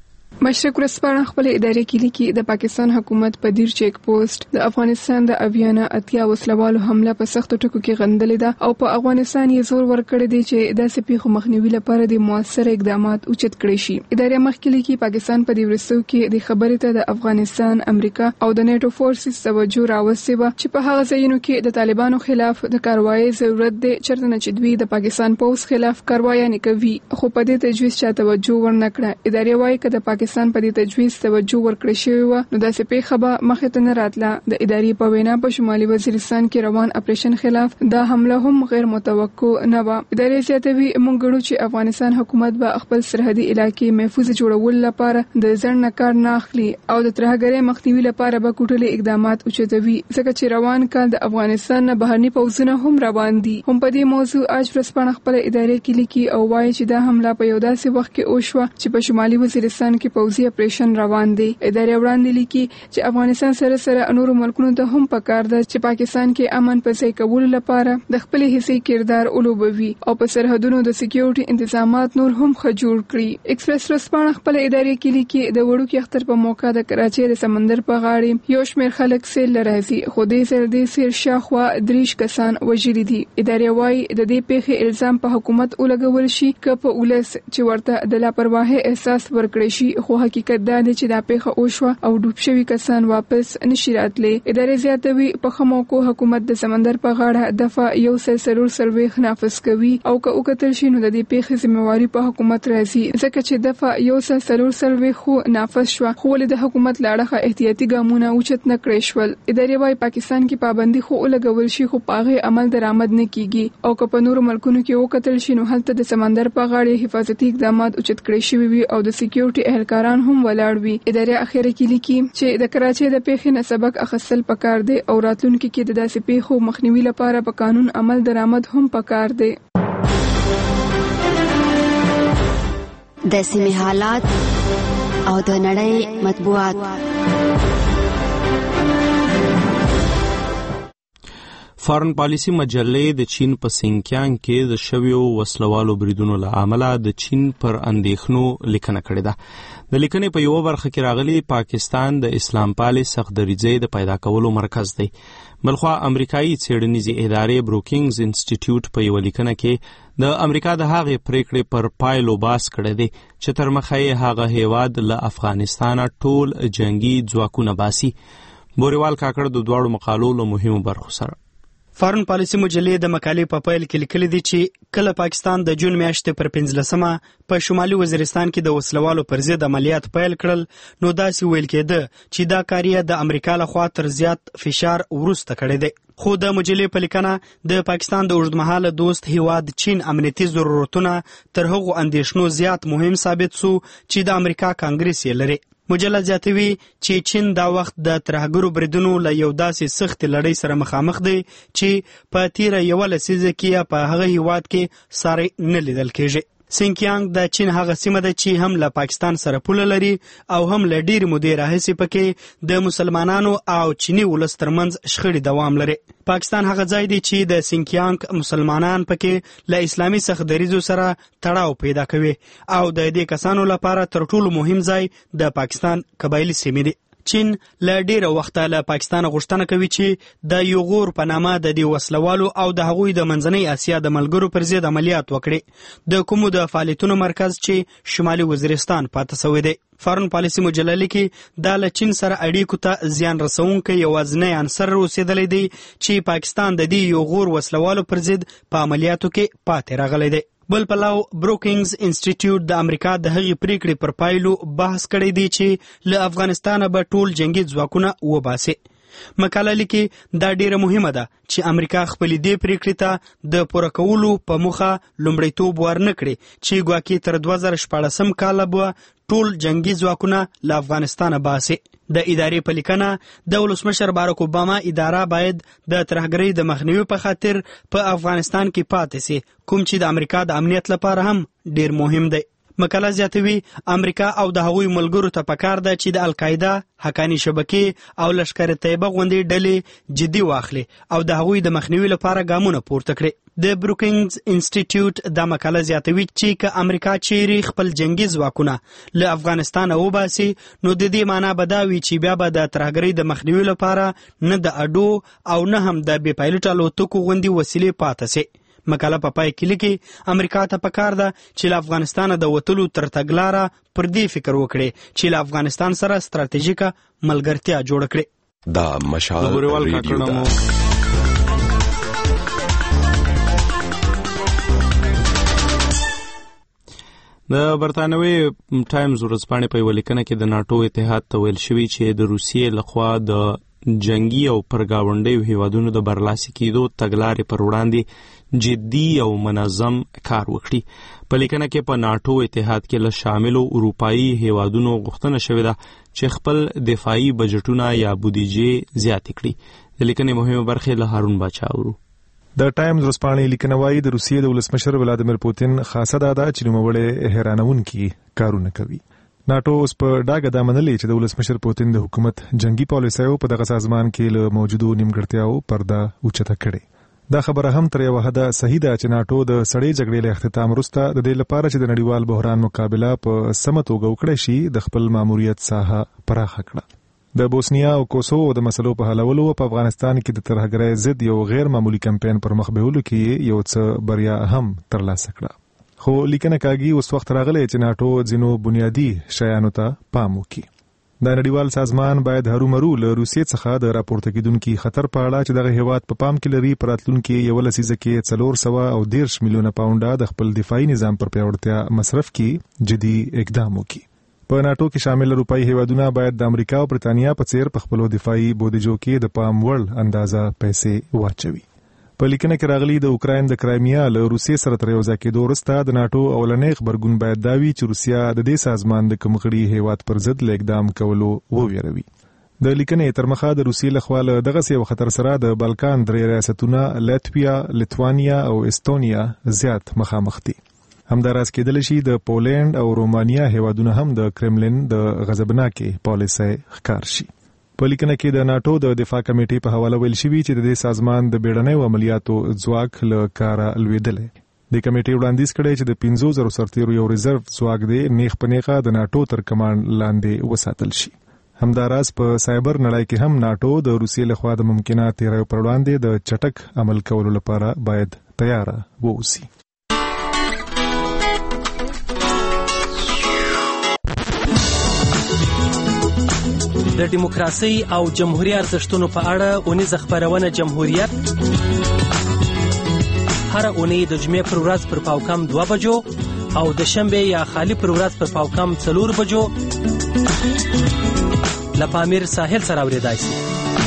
مشرق ورځپاڼه خپل اداري کې لیکي د پاکستان حکومت په دیر چیک پوسټ د افغانستان د اویانا اتیا وسلوالو حمله په سختو ټکو کې غندلې ده او په افغانستان یې زور ورکړی دی چې داسې پیښو مخنیوي لپاره د موثر اقدامات اوچت کړي شي. اداري مخکې لیکي پاکستان په دې ورستو کې د خبرې ته د افغانستان، امریکا او د نیټو فورسز توجه راوستي و چې په هغه ځایونو کې د طالبانو خلاف د کاروایی ضرورت دی چرته نه چې دوی د پاکستان پولیس خلاف کاروایی نه کوي، خو په دې تجویز چا توجه ورنکړه. اداري وايي چې د پاکستان په دې تجویز توجه ورکړی شوی و نو داسې پیښه به مخې ته نه راتله. د اداري په وینا په شمالي وزیرستان کې روان اپریشن خلاف دا حمله هم غیر متوقع نه و. اداري زیاتوي موږ ګڼو چې افغانستان حکومت به خپل سرحدي علاقې محفوظ جوړول لپاره د ځنډ کار نه اخلي او د ترهګرۍ مخنیوي لپاره به کوټلې اقدامات اوچتوي ځکه چې روان کال د افغانستان نه بهرني پوځونه هم روان دي. هم په دې موضوع اج ورځپاڼه خپل اداري کې لیکي او وایي چې دا حمله په یو داسې وخت کې وشوه چې په شمالي وزیرستان کې پوځي اپریشن روان دی. اداري وړاندې لیکي چې افغانستان سره سره نورو ملکونو ته هم پکار ده چې پاکستان کې امن پسې کول لپاره د خپل حصے کردار ولوبوي او په سرحدونو د سکیورټي انتظامات نور هم ښه جوړ کړي. ایکسپریس ورځپاڼه خپل اداري کې لیکي د وړوکي اختر په موقع د کراچۍ د سمندر په غاړه یو شمېر خلک سیل راځي خو دې سره دې سیر شاخوا دریش کسان وژلي دي. اداري وايي د دې پیښې الزام په حکومت ولګول شي که په ولس چې ورته د لاپرواهۍ احساس ورکړي شي، خو حقیقت دا دی چې دا پیښه وشوه او ډوب شوي کسان واپس نشي راتلی. ادارې زیاتوي په ښه موقع حکومت د سمندر په غاړه دفعه یو سل څلور څلوېښت نافذ کوي او که وکتل شي نو د دې پیښې ذمہواري په حکومت راځي ځکه چې دفعه یو سل څلور څلوېښت خو نافذ شوه خو ولې د حکومت له اړخه احتیاطي ګامونه اوچت نه کړی شول. ادارې وايي پاکستان کې پابندي خو ولګول شي خو په هغې عمل درآمد نه کیږي او که په نورو ملکونو کې وکتل شي نو هلته د سمندر په غاړه حفاظتي اقدامات اوچت کړی شوي وي او د سکیورټي اهلکاران هم ولاړ وي. ادارې اخیره کې لیکي چې د کراچۍ د پیښې نه سبق اخیستل پکار دی او راتلونکي کې د داسې پیښو مخنیوي لپاره په قانون عمل درآمد هم پکار دی. د سیمې حالات او د نړۍ مطبوعات. فارن پالیسی مجلې د چین په سینکیانګ کې د شویو وسلوالو بریدونو له امله د چین پر اندېښنو لیکنه کړې ده. د لیکنې په یوه برخه کې راغلي پاکستان د اسلام پالي سختدریځۍ د پیدا کولو مرکز دی. بلخوا امریکایي څېړنیزې ادارې بروکینګز انسټیټیوټ په یوه لیکنه کې د امریکا د هغې پریکړې پر پایلو باس کړی دی چې تر مخه یې هغه هیواد له افغانستانه ټول جنگي ځواکونه باسي. بوریوال کاکړ د دواړو مقالو له مهمو برخو سره فارن پالیسی مجلې د مقالې په پیل کې لیکلي دي چې کله پاکستان د جون میاشتې پر پنځلسمه په شمالي وزیرستان کې د وسلوالو پر ضد عملیات پیل کړل، نو داسې ویل کېده چې دا کار یې د امریکا لخوا تر زیات فشار وروسته کړی دی. خو د مجلې په لیکنه د پاکستان د اوږدمهاله دوست هیواد چین امنیتي ضرورتونه تر هغو اندېښنو زیات مهم ثابت سو چې د امریکا کانګرس یې لري. مجله زیاتوي چې چین دا وخت د ترهګرو بریدونو له یو داسې سخت لړۍ سره مخامخ دی چې په تیره یوه لسیزه کې په هغه هیواد کې ساری نه لیدل کېږي. سینکیانګ د چین هغه سیمه ده چې هم له پاکستان سره پوله لري او هم له ډېرې مودې راهیسې پکې د مسلمانانو او چیني ولس ترمنځ شخړې دوام لري. پاکستان هغه ځای دی چې د سینکیانګ مسلمانان پکې له اسلامي سختدریځو سره تړاو پیدا کوي او د دې کسانو لپاره تر ټولو مهم ځای د پاکستان قبایلي سیمې دي. چین له ډیره وخته له پاکستان غوښتنه کوي چې د یوغور په نامه د دې وسلوالو او د هغوی د منځنۍ اسیا د ملګرو پر ضد عملیات وکړي، د کومو د فعالیتونو مرکز چې شمالي وزیرستان پاتې شوی دی. فارن پالیسی مجله لیکي دا له چین سره اړیکو ته زیان رسونکی یوازینی عنصر اوسېدلی دی چې پاکستان د دې یوغور وسلوالو پر ضد په عملیاتو کې پاتې راغلی دی. بل پلاو بروکینګز انسټیټیوټ د امریکا د هغې پریکړې پر پایلو بحث کړی دی چې له افغانستانه به ټول جنگي ځواکونه وباسي. مقاله لیکي دا ډیره مهمه ده چې امریکا خپلې دې پریکړې ته د پوره کولو په موخه لومړیتوب ورنه کړي چې ګواکې تر دوه زره شپاړسم کاله به ټول جنگي ځواکونه له افغانستانه باسي. د ادارې په لیکنه د ولسمشر باراک اوباما اداره باید د ترهګرۍ د مخنیوي په خاطر په افغانستان کې پاتې سي، کوم چې د امریکا د امنیت لپاره هم ډیر مهم دی. مقاله زیاتوي امریکا او د هغوی ملګرو ته پکار ده چې د القاعده، حقاني شبکې او لشکر طیبه غوندې ډلې جدي واخلي او د هغوی د مخنیوي لپاره ګامونه پورته کړي. د بروکینګز انسټیټیوټ دا مقاله زیاتوي چې که امریکا چیرې خپل جنگي ځواکونه له افغانستانه وباسي نو د دې معنا به دا وي چې بیا به د ترهګرۍ د مخنیوي لپاره نه د اډو او نه هم د بې پایلوټه الوتکو غوندې وسیلې پاتې سي. مقاله په پای کې لیکي امریکا ته پکار ده چې له افغانستانه د وتلو تر تګلاره پر دې فکر وکړي چې له افغانستان سره ستراتیژیکه ملګرتیا جوړه کړي. دا مشال ریډیو ده. د برطانوي ټایمز ورځپاڼې په یوه لیکنه کې د ناټو اتحاد ته ویل شوي چې د روسیې لخوا د جنگي او پرګاونډیو هیوادونو د برلاسي کېدو تګلارې پر وړاندې جدي او منظم کار وکړي. په لیکنه کې په ناټو اتحاد کې له شاملو اروپایي هیوادونو غوښتنه شوې ده چې خپل دفاعي بجټونه یا بودیجې زیاتې کړي. د لیکنې مهمه برخې له هارون باچا اورو. د ټایمز ورځپاڼې لیکنه وايي د روسیې د ولسمشر ولادیمیر پوتین خاصه دا ده چې نوموړی حیرانونکي کارونه کوي. ناټو اوس په ډاګه دا منلې چې د ولسمشر پوتین د حکومت جنگي پالیسیو په دغه سازمان کې له موجودو نیمګړتیاو پرده اوچته کړي. دا خبره هم تر یوه حده صحیح ده چې ناټو د سړې جګړې له اختتام وروسته د دې لپاره چې د نړیوال بحران مقابله په سمه توګه وکړی شي د خپل ماموریت ساحه پراخه کړه. د بوسنیا او کوسوو د مسلو په حلولو په افغانستان کې د ترهګرۍ ضد یو غیر معمولی کمپاین پر مخ بیولو کې یو څه بریا هم ترلاسه کړه. خو لیکنه کاږي اوس وخت راغلی چې ناټو ځینو بنیادی شیانو ته پام وکړي. د نړیوال سازمان باید هرومرو له روسیې څخه د راپورته کېدونکي خطر په اړه چې دغه هیواد په پام کې لري په راتلونکي یوه لسیزه کې څلور سوه او دېرش میلیونه پاونډه د خپل دفاعي نظام پر پیاوړتیا مصرف کړي جدي اقدام وکړي. په ناټو کې شامل اروپایي هیوادونه باید د امریکا او برتانیا په څیر په خپلو دفاعي بودیجو کې د پام وړ اندازه پیسې واچوي. په لیکنه کې راغلي د اوکراین د کرایمیا له روسیې سره تر یو ځای کېدو وروسته د ناټو اولنی غبرګون باید دا وي چې روسیه د دې سازمان د کوم غړي هیواد پر ضد له اقدام کولو وویروي. د لیکنې تر مخه د روسیې لخوا له دغسې یو خطر سره د بالکان درې ریاستونه لاتویا، لیتوانیا او استونیا زیات مخامخ دي. همداراز کېدلی شي د پولینډ او رومانیا هیوادونه هم د کرملین د غضبناکې پالیسۍ ښکار شي. په لیکنه کې د ناتو د دفاع کمیټې په حواله ویل شوی چې د دې سازمان د بیړنیو عملیاتو ځواک له کاره لوېدلی. د کمیټې وړاندیز کړی چې د پنځو زرو سرتیرو یو ریزرو ځواک دی نیغ په نیغه د ناتو تر کمانډ لاندې وساتل شي. همداراز په سایبر نړۍ کې هم ناتو د روسیې لخوا د ممکنه تیریو پر وړاندې د چټک عمل کولو لپاره باید تیار واوسي. د دیموکراسي او جمهوریت ارزښتونو په اړه اونیزه خبرونه جمهوریت هر اونۍ د جمعې پر ورځ پر پاوکم دوه بجو او د شنبه یا خالی پر ورځ پر پاوکم څلور بجو له پامیر ساحل سره اوریدای شي.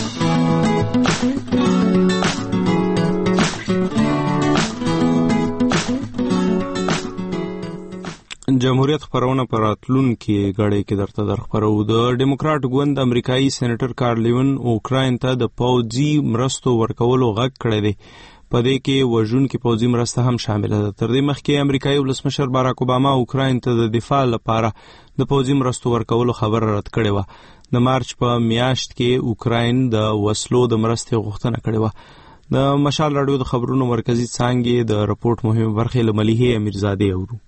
جمهوریت خبرونه پر راتلونکي غړي کې درته درخبرو. د ډیموکراټ ګوند امریکایي سېنیټر کارل لیون اوکراین ته د پوځي مرستو ورکولو غږ کړی دی. په دې کې وژونکي پوځي مرسته هم شامل ده. تر دې مخکې امریکایي ولسمشر باراک اوباما اوکراین ته د دفاع لپاره د پوځي مرستو ورکولو خبره رد کړې وه. د مارچ په میاشت کې اوکراین د وسلو د مرستې غوښتنه کړې وه. د مشال راډیو د خبرونو مرکزی څانګې د رپورټ مهمه برخه له ملیحې امیرزادې اورو.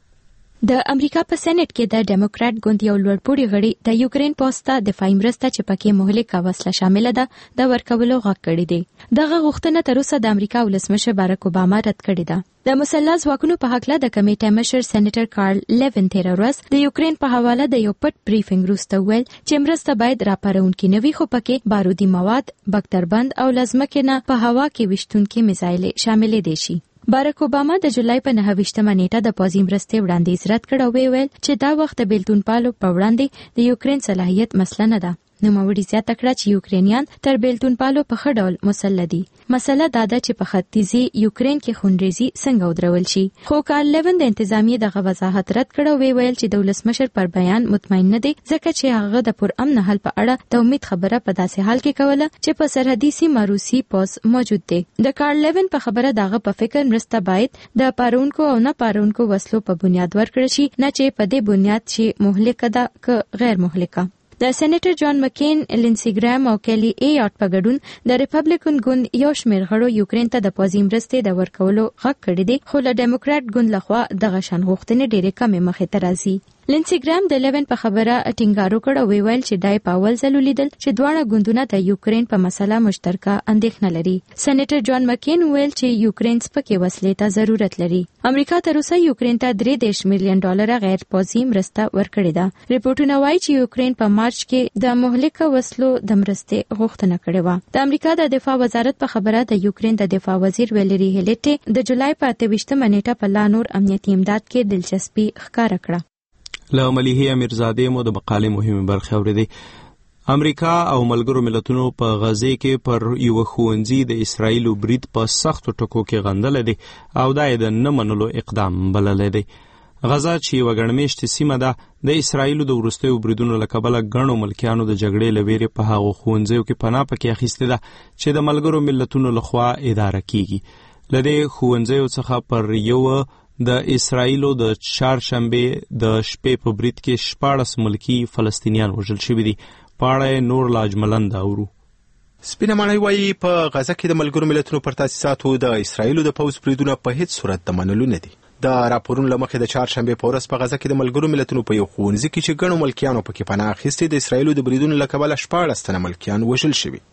د امریکا په سېنات کې د ډیموکراټ ګوند یو لوړپوړي غړي د یوکرين پوسټه دفاعي مرسته چې پکې مهلکه وسله شامل ده د ورکولو غږ کړی دی. دغه غوښتنه تر اوسه د امریکا ولسمشر باراک اوباما رد کړې ده. د مسلح ځواکونو په حق له د کمیټې مشر سېنیټر کارل لیون تیر ورځ د یوکرين په حواله د یو پټ بریفینګ وروسته ویل چې مرسته باید راپارونکي نوي خو پکې بارودي مواد، بکتربند او لازمکه نه په هوا کې وشتونکي میزایل شامل دي شي. باراک اوباما د جولای په نهه ویشتمه نیټه د پوځي مرستې وړاندیز رد کړ او ویل چې دا وخت د بیلتون پالو په وړاندې د یوکرين صلاحیت مسله نه ده. نوموړي زیاته کړه چې یوکرینیان تر بیلتون پالو په ښه ډول مسلح دي. مسله دا ده چې په ختیځي یوکرين کې خونریزي څنګه ودرول شي. خو کارل لیون د انتظامیې دغه وضاحت رد کړ او ویل چې د ولسمشر پر بیان مطمئن نه دی ځکه چې هغه د پرامن حل په اړه د امید خبره په داسې حال کې کوله چې په سرحدي سیمه روسي پوځ موجود دی. د کارل لیون په خبره دغه په فکر مرسته باید د پارونکو او نه پارونکو وسلو په بنیاد ورکړل شي، نه چې په دې بنیاد چې مهلکه ده که غیر مهلکه. د سېنیټر جان مکین، لینسي ګرام او کلی ایاټ په ګډون د ریپبلیکن ګوند یو شمېر غړو یوکرين ته د پوځي مرستې د ورکولو غږ کړی دی، خو له ډیموکراټ ګوند لخوا دغه شان غوښتنې ډېرې کمې مخې ته راځي. لینسي ګرام د لیون په خبره ټینګار وکړ او ویل چې دای په اول ځل ولیدل چې دواړه ګوندونه د یوکرين په مسله مشترکه اندېښنه لري. سېنیټر جان مکین ویل چې یوکرين سپکې وسلې ته ضرورت لري. امریکا تر اوسه یوکرين ته درې دېرش میلیون ډالر غیر پوځي مرسته ورکړې ده. ریپورتونه وایي چې یوکرين په مارچ کې د مهلکه وسلو د مرستې غوښتنه کړې وه. د امریکا د دفاع وزارت په خبره د یوکرين د دفاع وزیر ویلری هیلیټ د جولای په اته ویشتمه نیټه په لا نور امنیتي امداد کې دلچسپي ښکاره کړه. له ملیحې امیرزادې مو د مقالې مهمه برخه اورېدې. امریکا او ملګرو ملتونو په غزه کې پر یو ښوونځي د اسرایلو برید په سختو ټکو کې غندل دي او دا یې د نه منلو اقدام بللی دی. غزه چې یوه ګڼمېشتې سیمه ده د اسرایلو د وروستیو بریدونو له کبله ګڼو ملکیانو د جګړې له ویرې په هغو ښوونځیو کې پناه پکې اخیستې ده چې د ملګرو ملتونو لخوا اداره کیږي. له دې ښوونځیو څخه پر یو د اسرایلو د چهارشنبه د شپې په برید کې شپاړس ملکی فلسطینیان وژل شوي دي. په اړه یې نور لاجملند اورو. سپینه ماڼۍ وایي په غزه کې د ملګرو ملتونو پر تاسیساتو د اسرایلو د پوځ بریدونه په هیڅ صورت د منلو نه دي. د راپورونو له مخې د چهارشنبه په ورځ په غزه کې د ملګرو ملتونو په یو ښوونځي کې چې ګڼو ملکیانو پکې پناه اخیستې د اسرایلو د بریدونو له کبله شپاړس تنه ملکیان وژل شوي.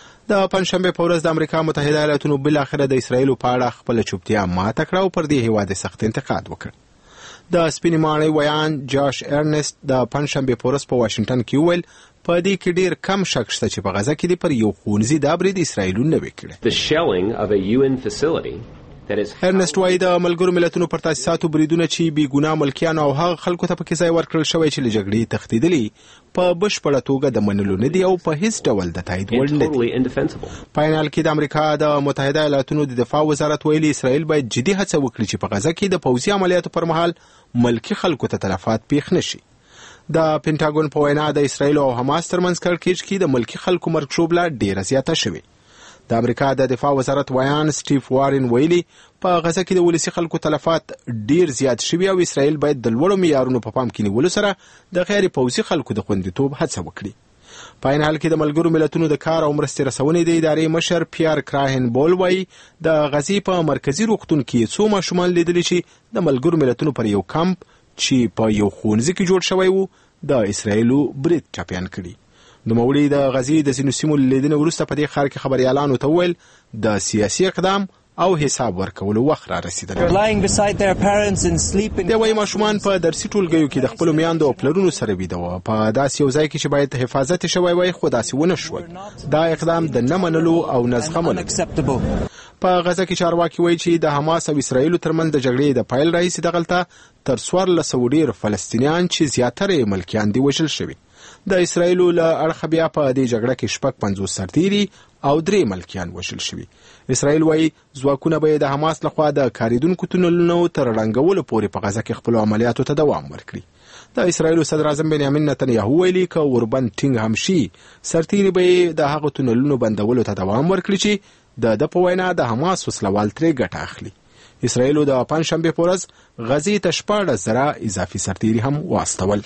د پنځشنبه په ورځ د امریکا متحده ایالاتونو بالاخره د اسرایلو په اړه خپل چوپتیا ماته کړه او پر دې هیواد سخت انتقاد وکړ. د سپینې ماڼۍ ویان جاش ارنست د پنځشنبه په ورځ په واشنگټن کې وویل په دې کې ډیر کم شک شته چې په غزه کې د پر یو ښوونځي دا برید اسرایلو نه وی کړی. The shelling of a U N facility ارنست وایي د ملګرو ملتونو پر تاسیساتو بریدونه چې بې ګناه ملکیانو او هغه خلکو ته پکې ځای ورکړل شوی چې له جګړې تښتېدلي په بشپړه توګه د منلو نه دي او په هیڅ ډول د تایید وړ نه دي. په عین کې د امریکا د متحده ایالاتونو د دفاع وزارت ویلي اسرائیل باید جدي هڅه وکړي چې په غزه کې د پوځي عملیاتو پر مهال ملکي خلکو ته تلفات پیښ نشي. د پینټاګون په وینا د اسرائیل او حماس ترمنځ کړکېچ کې د ملکي خلکو مرګ شوبله ډیره زیاته شوې. د امریکا د دفاع وزارت ویان سټیف وارن ویلي په غزه کې د ولسی خلکو تلفات ډیر زیات شوي او اسرائیل باید د لوړو معیارونو په پام کې نیولو سره د غیر پوځي خلکو د خوندیتوب هڅه وکړي. په عین حال کې د ملګرو ملتونو د کار او مرستې رسونې د ادارې مشر پیار کراهن بول وایي د غزې په مرکزي روغتون کې څو ماشومان لیدلي چې د ملګرو ملتونو پر یو کمپ چې په یو ښوونځي کې جوړ شوی و د اسرایلو برید ټپیان کړي. نوموړي د غزې د ځینو سیمو لیدنې وروسته په دې ښار کې خبریالانو ته وویل د سیاسي اقدام او حساب ورکولو وخت را رسیدلی. دی وایي ماشومان په درسي ټولګیو کې د خپلو میاندو او پلرونو سره ویده وه، په داسې یو ځای کې چې باید حفاظت شوی وای خو داسې ونه شول. دا اقدام د نه منلو او نه زغملو. په غزه کې چارواکي وایي چې د حماس او اسرایلو ترمنځ د جګړې د پیل راهیسې دغلته تر څوارلس سوه ډېر فلسطینیان چې زیاتره یې ملکیان دي وژل شوي. د اسرایلو له اړخه بیا په دې جګړه کې شپږ پنځوس سرتیري او درې ملکیان وژل شوي. اسرایل وایي ځواکونه به د حماس لخوا د کاریدونکو تونلونو تر ړنګولو پورې په غزه کې خپلو عملیاتو ته دوام ورکړي. د اسرایلو صدر اعظم بنیامین نتنیاهو ویلي که اوربند ټینګ هم شي سرتیري به د هغه تونلونو بندولو ته دوام ورکړي چې د ده په وینا د حماس وسلوال ترې ګټه اخلي. اسرایلو د پنجشنبې په ورځ غزې ته شپاړس زره اضافي سرتیري هم واستول.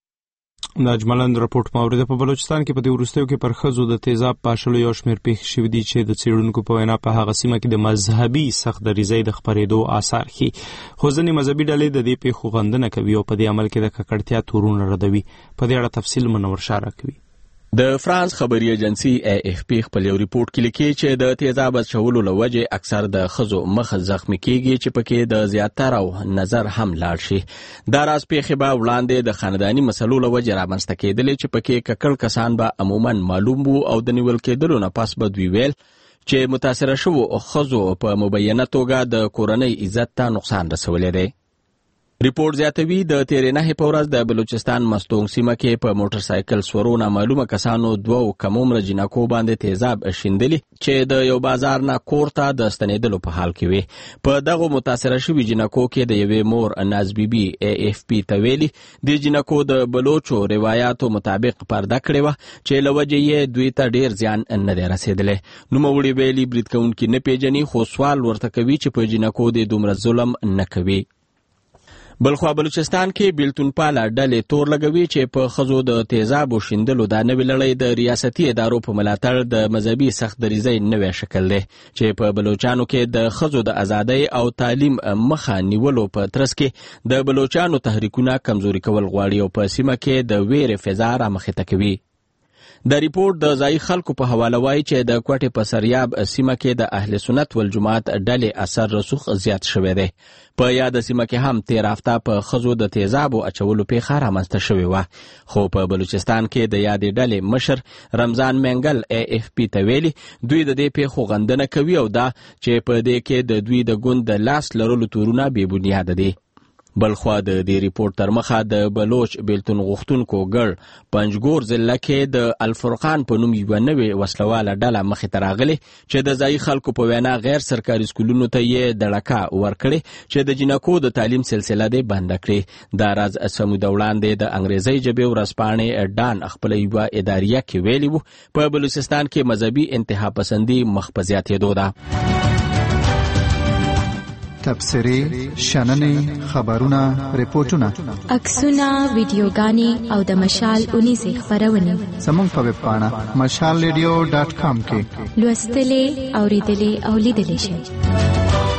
د اجملند راپورټ ماورده په بلوچستان کې په دې وروستیو کې پر ښځو د تیزاب پاشلو یو شمېر پیښې شوي دي چې د څېړونکو په وینا په هغه سیمه کې د مذهبي سخت دریځۍ د خپرېدو آثار ښيي. خو ځینې مذهبي ډلې د دې پیښو غندنه کوي او په دې عمل کې د ککړتیا تورونه ردوي. په دې اړه تفصیل منور شاه راکوي. د فرانس خبري ایجنسی ای اف پی خپل یو ریپورت کې لیکي چې د تیزاب اچولو له وجې اکثر د ښځو مخ زخمي کیږي چې پکې د زیاتره نظر هم لاړ شي. دا راز پیښې به وړاندې د خانداني مسلو له وجې رامنځته کېدلې چې پکې ککړ کسان به عموما معلوم وو او د نیول کېدلو نه پس به دوی ویل چې متاثره شوو ښځو په مبینه توګه د کورنۍ عزت ته نقصان رسولی دی. ریپورت زیاتوي د تیرې نهې په ورځ د بلوچستان مستونګ سیمه کې په موټر سایکل سورو نامعلومه کسانو دوو کم عمره جنکو باندې تیزاب شیندلي چې د یو بازار نه کور ته د ستنېدلو په حال کې وي. په دغو متاثره شوي جنکو کې د یوې مور ناز بیبي ای اف پی ته ویلي د جنکو د بلوچو روایاتو مطابق پرده کړې وه چې له وجې یې دوی ته ډېر زیان نه دی رسېدلی. نوموړي ویلي برید کوونکي نه پیژني خو سوال ورته کوي چې په جنکو د دومره ظلم نه کوي. بلخوا بلوچستان کې بیلتون پاله ډلې تور لګوي چې په ښځو د تیزابو شیندلو دا نوې لړۍ د ریاستي ادارو په ملاتړ د مذهبي سخت دریځۍ نوی شکل دی چې په بلوچانو کې د ښځو د ازادۍ او تعلیم مخه نیولو په ترڅ کې د بلوچانو تحریکونه کمزوري کول غواړي او په سیمه کې د ویرې فضا رامخې ته کوي. د ریپورت د ځایي خلکو په حواله وایي چې د کوټې په سریاب سیمه کې د اهل سنت والجماعت ډلې اثر رسوخ زیات شوی دی. په یاد سیمه کې هم تیر هفته په ښځو د تیزابو اچولو پیښه رامنځته شوې وه. خو په بلوچستان کې د یادې ډلې مشر رمضان مینګل ای اف پی ته ویلي دوی د دې پیښو غندنه کوي او دا چې په دې کې د دوی د ګوند د لاس لرلو تورونه بې بنیاده دي. بلخوا د دې ریپورت تر مخه د بلوچ بیلتون غوښتونکو ګړ پنجګور ضلع کې د الفرقان په نوم یوه نوې وسلواله ډله مخې ته راغلې چې د ځایي خلکو په وینا غیر سرکاري سکولونو ته یې دړکه ورکړې چې د جنکو د تعلیم سلسله دې بنده کړې. دا راز سموده وړاندې د انګریزۍ ژبې ورځپاڼې ډان خپله یوه اداریه کې ویلي وو په بلوچستان کې مذهبي انتها پسندي مخ په زیاتېدو ده. تبصرې، شننې، خبرونه، ریپورتونه، عکسونه، ویډیوګانې او د مشال اونیزې خپرونې زموږ په ویب پاڼه مشال ریډیو ډاټ کام کې لوستلې، اورېدلې او لیدلې شئ.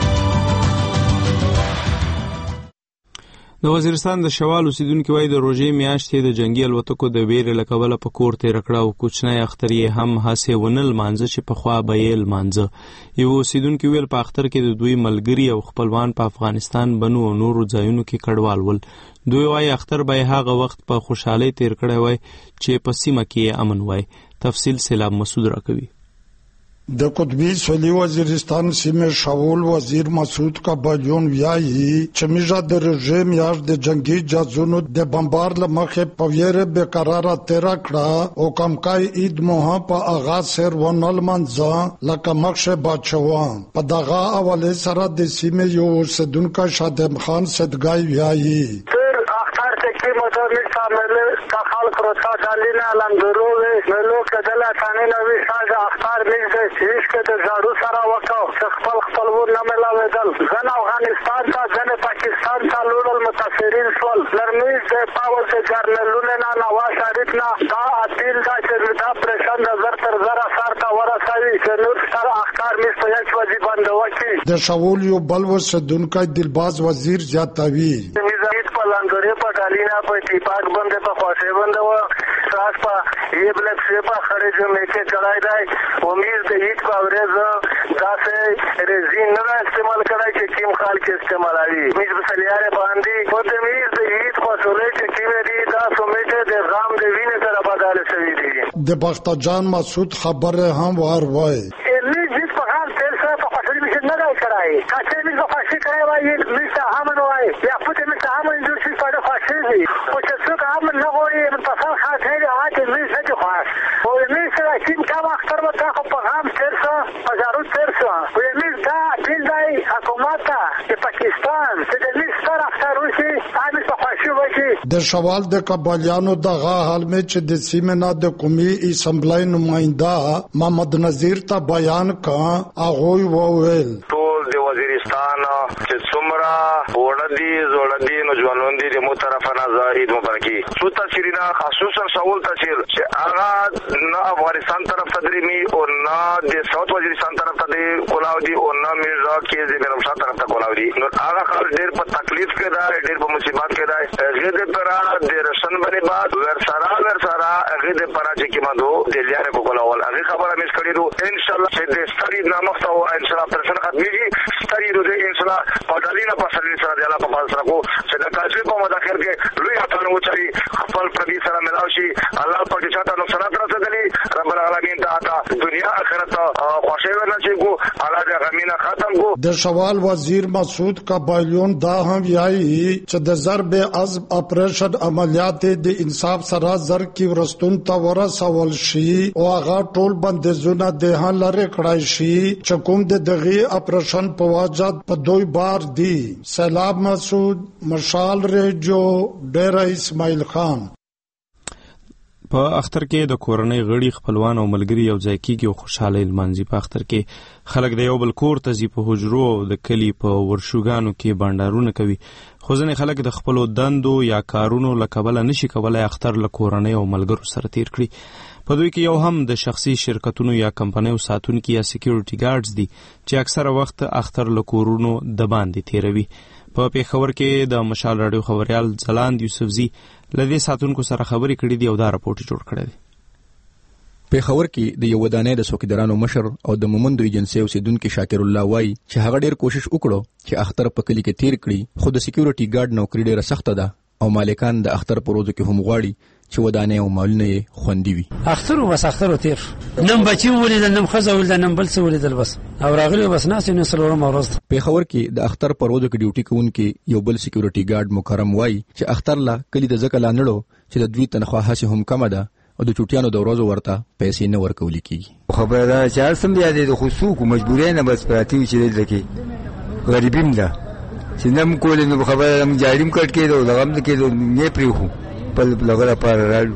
د وزیرستان د شوال اوسیدونکي وایي د روژې میاشتې د جنګي الوتکو د ویرې له کبله په کور تېره کړه او کوچنی اختر یې هم هسې ونه لمانځه چې پخوا به یې لمانځه. یو اوسیدونکي ویل په اختر کې د دوی ملګري او خپلوان په افغانستان بنو او نورو ځایونو کې کډوال ول. دوی وایي اختر به یې هغه وخت په خوشحالۍ تېر کړی وای چې په سیمه کې یې امن وای. تفصیل سیلاب مسعود راکوي. د قطبی سولی وزیرستان سیمه شاول وزیر مسعود کابلیون ویایي چې میژه د رژیم یاش د جنگي جازونو د بمبار لمخه پویره بیقراره تیرا کړه او کمکای عید موه په آغاز سر ونل منځه لکه مخشه بچوان په دغه اوله سره د سیمه یو سدونکا شادم خان صدګای ویایي مطابق تعمل تخال کروتا دالینا لندروه ملو کدلا تانینا ویشاج اختار میگده چیش که در زارو سرا وکاو خپل خپل ور نملاوه دل زن افغانستان تا زن پاکستان تا لورل متاثرین شول نرمیز ده پاوز ده جرنلونه نا نواز شریف نا دا اصیل دا چه د شاول یو بل وسدونکو دلباز وزیر زیاتوي لنګړې په ډالینا په اتفاق باندې په خاصه باندې و ساس په یې بلک سے په خړې جمع کې کړای دی امید دې هیڅ باورز داسې رزین نه استعمال کړای چې کیم خال کې استعمالوي مې په سلیاره باندې په دې مې دې هیڅ په سولې کې کیمه دي دا سومېټه د غام د وینې سره بدل شوی دی د بختجان مسعود خبره هم وار وای کاڅه مې په فارسی کړای وای مې ته هم نو وای یا پته مې ته هم انځور شي په فارسی دی او چې څوک هم نه غوړي په فصل خاطر هغه مې څه دي خاص او مې سره چې کوم اختر وته په غام ترسه هزارو ترسه او مې دا دای حکومت ته پاکستان چې د مې سره اختر وشي هغه په فارسی وشي د شوال د قبالیانو دغه حال مې چې د سیمنا د قومي اسمبلی نماینده محمد نذیر ته بیان کا هغه وویل وزیرستان چې څومره وړدي زوړدي نو ځوانون دي د مو طرفه نه زاید مبارکي څو تشرینا خصوصا سوال تشیر چې هغه نه افغانستان طرف ته درمي او نه د ساوث وزیرستان طرف ته دی کولاو دي او نه میرزا کې د بنمشا طرف ته کولاو دي نو هغه خل ډېر په تکلیف کې دا ډېر په مصیبت کې دا غید پرا د رسن باندې بعد ور سره ور سره غید پرا چې کې مندو د لارې په کولاول هغه خبره مې کړې دو ان شاء الله چې د ستړي نامخته او ان شاء الله پرشن ختميږي ستړي دو ان شاء الله په دلیل په سر سره د الله په فضل سره کو چې د کاجي په مداخل کې لوی اتنه وچري خپل پردي سره ملاوي شي الله پاک شاته نصرت رسېدلی رب العالمین ته دنیا آخرت خوشي ورنشي کو الله دې غمینه ختم کو د شوال وزیر مسعود قبایلیون دا هم یایي چې د ضرب عزم اپریشن عملیات د انصاف سره زر کی ورستون ته ورسول شي او هغه ټول بندیزونه د هان لره کړای شي چې کوم د دغه اپریشن په واجد په دوی بار دی سلام مسعود مشال ریډیو ډیره اسماعیل خان په اختر کې د کورنۍ غړي خپلوان او ملګري یو ځای کېږي او خوشاله لمانځي. په اختر کې خلک د یو بل کور ته ځي، په حجرو او د کلي په ورشوګانو کې بانډارونه کوي. خو ځینې خلک د خپلو دندو یا کارونو له کبله نشي کولای اختر له کورنۍ او ملګرو سره تیر کړي. په دوی کې یو هم د شخصي شرکتونو یا کمپنیو ساتونکي یا سکیورټي ګارډز دي چې اکثره وخت اختر له کورونو د باندې تیروي. په پیښور کې د مشال راډیو خبريال ځلاند یوسفزي لدې ساتونکو سره خبرې کړې دي او دا راپورټ جوړ کړی دی. پیښور کې د یو ودانۍ د څوکیدارانو مشر او د مومندو ایجنسی اوسیدونکو شاکر الله وای چې هغه ډېر کوشش وکړو چې اختر په کلی کې تیر کړي، خو د سکیورټي ګارډ نوکری ډېره سخته ده او مالکان د اختر په ورځو کې هم غواړي چې ودانۍ او مالونه یې خوندي وي. اختر بس اختر تیر نم بچي ولیدل، نم خزه ولیدل، نم بل څه ولیدل، بس او راغلی بس ناس نه سلوره مورز. پیښور کې د اختر په ورځو کې ډیوټي کوونکي یو بل سکیورټي ګارډ مکرم وای چې اختر لا کلی د ځکه لانړو چې د دوی تنخواه هسه هم کم ده او د چټیانو د ورځو ورته پیسې نه ورکول کیږي. خبره ده چې هر سم بیا د خصوص او مجبورې نه بس پاتې چې دلته غریبیم ده چې نم کولې نو خبره هم جاړیم کټ کېدو لغم کېدو نه پریخو په لګره پر راړو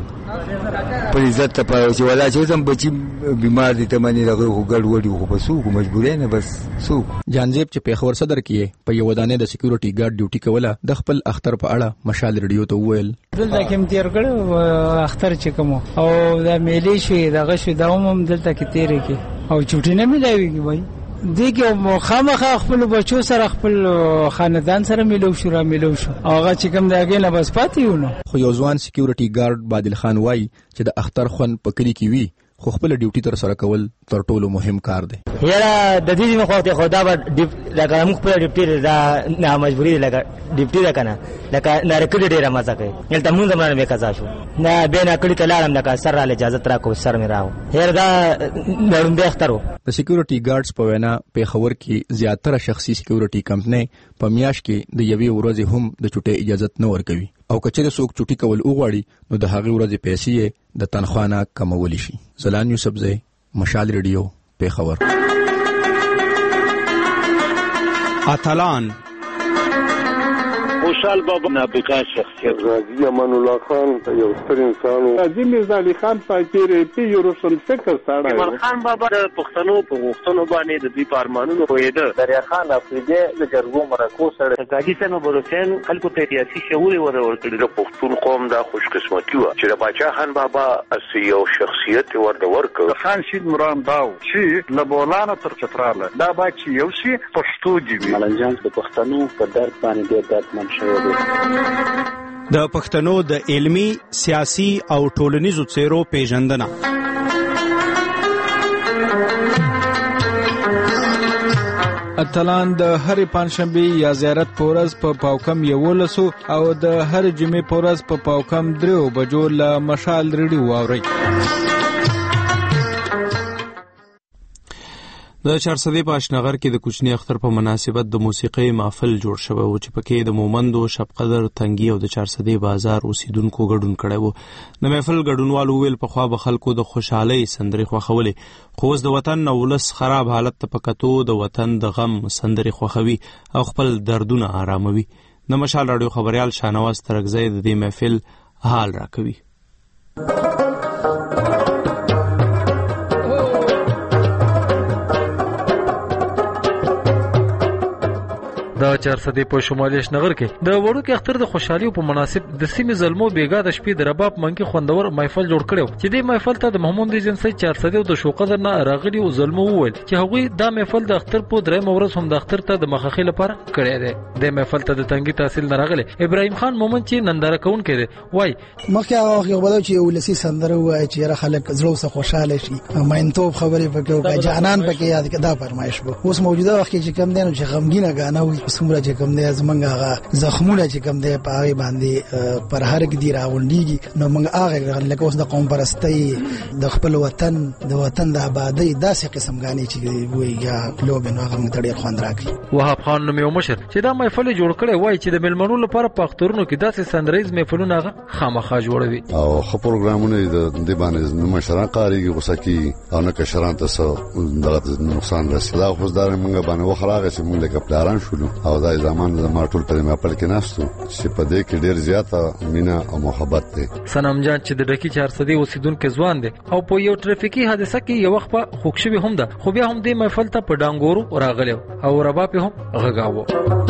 په عزت ته پاره چې ولا چې زم بچي بیمار دي ته باندې لګو ګډ وډي خو په سوق مجبورې نه بس سوق. جانزیب چې پیښور صدر کې په یو ودانۍ د سکیورټي ګارډ ډیوټي کوله د خپل اختر په اړه مشال ریډیو ته وویل دلته کوم تیر کړو اختر چې کوم او دا میلې شوې دغه شو دا هم دلته کې تیر کې او چټي نه ملایوي وای دیګه مخامخه خپل بچو سره خپل خاندان سره ملو شو را ملو شو هغه چې کوم داګه نه بس پاتېونه. خو یو ځوان سکیورټي ګارډ بادل خان وای چې د اختر خون په کلی کې وی خو خپل ډیوټي تر سره کول تر ټولو مهم کار دی. یاره د دې نه خو ته خدا به لکه موږ په ډیوټي دا نه مجبوری لکه ډیوټي دا کنه لکه نه رکړې ډیره مزه کوي یلته مونږ زمانه به قضا شو نه به نه کړی کلارم لکه سره له اجازه ترا کو سر مې راو هر دا نړم به اخترو. د سکیورټي ګارډز په وینا پیښور کې زیاتره شخصي سکیورټي کمپنۍ په میاش کې د یوې ورځې هم د چټي اجازه نه ورکوي او کچېره څوک چټي کول وغواړي نو د هغې ورځې پیسې د تنخواه کمول شي. زلان یوسفزی مشال ریډیو پیښور. اتلان اوس مشال بابا نابغه شخصیت. غازی امان الله خان یو ستر انسان و غازی میرزا علي خان فقیر پی یو روشن فکر سره. ایمان خان بابا د پښتنو په غوښتنو باندې د دوی په ارمانونو پوهېده. دریا خان افریدي د جرګو مرکو سره. قاضي صاحب بلوچستان خلکو ته سیاسي شعور ور ورکړي. د پښتون قوم د خوشقسمتي و چې د باچا خان بابا اسی یو شخصیت ورته ورکړ. خان شید مرام داو چې لبولانه تر چتراله دا با چې یو شي پښتو دی. ملنجان د پښتنو په درد باندې ډېر دردمن شوی دی. د پښتنو د علمی، سیاسي او ټولنیزو څیرو پیژندنه. اتلان د هرې پنځشنبې یا زیارت په ورځ په پاوکم یولسو او د هرې جمعې په ورځ په پاوکم دریو بجو له مشال ریډیو واورئ. د چارسدې په اشنغر کې د کوچني اختر په مناسبت د موسیقۍ محفل جوړ شوی و چې پکې د مومندو، شبقدر، تنګي او د چارسدې بازار اوسیدونکو ګډون کړی و. د محفل ګډونوالو ویل پخوا به خلکو د خوشحالۍ سندرې خوښولې، خو اوس د وطن او ولس خراب حالت ته په کتو د وطن د غم سندرې خوښوي او خپل دردونه آراموي. د مشال راډیو خبریال شاهنواز ترکزی د دې محفل حال راکوي. د چارسدې په شمالي اشنغر کې د وړوکي اختر د خوشحالي په مناسب د سیمې زلمو بیګا د شپې د رباب منګي خوندور محفل جوړ کړو چې د محفل ته د محمود ایجنسی چارسدې او د شوقدر نه راغلي او زلمو وویل چې هغوی دا محفل د اختر په درې مورز هم د اختر ته د مخخي لپاره کړی دی. د محفل ته د تنګي تحصیل نه راغلي ابراهیم خان مومن چې ننداره کون کړي وای مخکې هغه یو بلو چې ولسی سندره وای چې خلک زړه سره خوشاله شي ماینتوب خبرې پکې او جانان پکې یاد کړه فرمایش وو. اوس موجوده وخت کې چې کم دین چې غمګینه غاڼه وي څومره چې کم دی زمونږ هغه زخمونه چې کم دی په هغه باندې پر هر کې دی راوندېږي نو موږ هغه لکه اوس د قوم پرستۍ د خپل وطن د وطن د آبادی داسې قسم غانې چې وایي لوب نو هغه موږ ډېر خوند راکړي. وهاب خان نوم یو مشر چې دا محفل جوړ کړي وای چې د ملمنو لپاره په اخترونو کې داسې سندریز محفلونه هغه خامخا جوړوي او خو پروګرامونه د دې باندې نو مشران قاریږي غوسه کی او نه کشران ته څه دغه نقصان رسیدا خو دا موږ باندې وخراغه چې موږ لکه پلاران شولو او دا زمان زما ټول پر محفل کې ناستو چې په دې کې ډېر زیاته مینا او محبت دی. سنم جان چې د ډکی چارسدې اوسیدونکو ځوان دی او په یو ټریفیکي حادثه کې یو وخت په خوښوي هم ده خو بیا هم د محفل ته په ډانګورو راغلی او رباب هم غږاوه.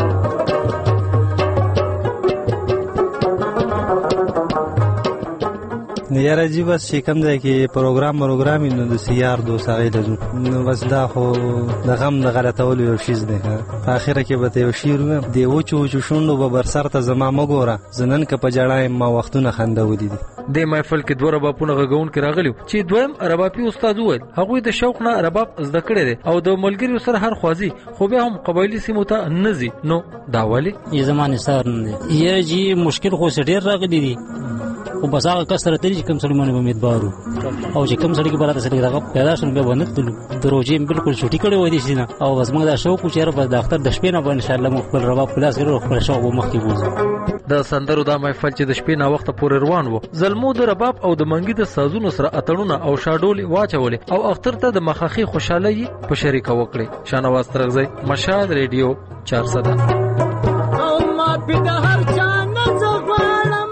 یاره جی بس چې کوم ځای کې پروګرام پروګرام نو د سیار دوست هغه لزو نو بس دا خو د غم د غلطولو یو شیز دی. په اخره کې به یو شیر دی وچو وچو شوندو به برسر ته زما مګوره زنن ک په جړای ما وختونه خندولې دي. د محفل کې دوه ربابونه غږون کې راغلیو چې دویم ربابي استاد وویل هغوی د شوق نه رباب زده کړی دی او د ملګریو سره هر خوازي خو به هم قبایلی سیمو ته نزي نو دا ولی ی زمانه سر نه یی جی مشکل خو ډیر راغلی دي او بس هغه کسر ته چې کوم سړی باندې امیدوارو او چې کوم سړی کې براته سړی دغه پیدا شون به باندې تلو دروځي بالکل چھوټی کړي وای دي سینه او بس موږ دا شوق چې را په دفتر د شپې نه باندې ان شاء الله مخ پر رباب خلاص کړو خپل شوق به مخ کې وځو. د سندرو دا محفل چې د شپې نه وخت پورې روان وو زلمو د رباب او د منګي د سازونو سره اتړونه او شاډول واچولې او اختر ته د مخخي خوشحالي په شریکه وکړي. شاهنواز ترغزی مشال ریډیو چارسده. او ما په هر چا نه زغوالم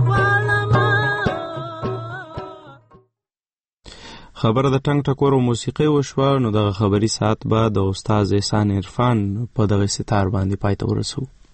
خبر د ټنګ ټکور او موسیقي وشوه نو د خبري ساعت بعد د استاد احسان عرفان په دغه ستار باندې پای ته ورسو.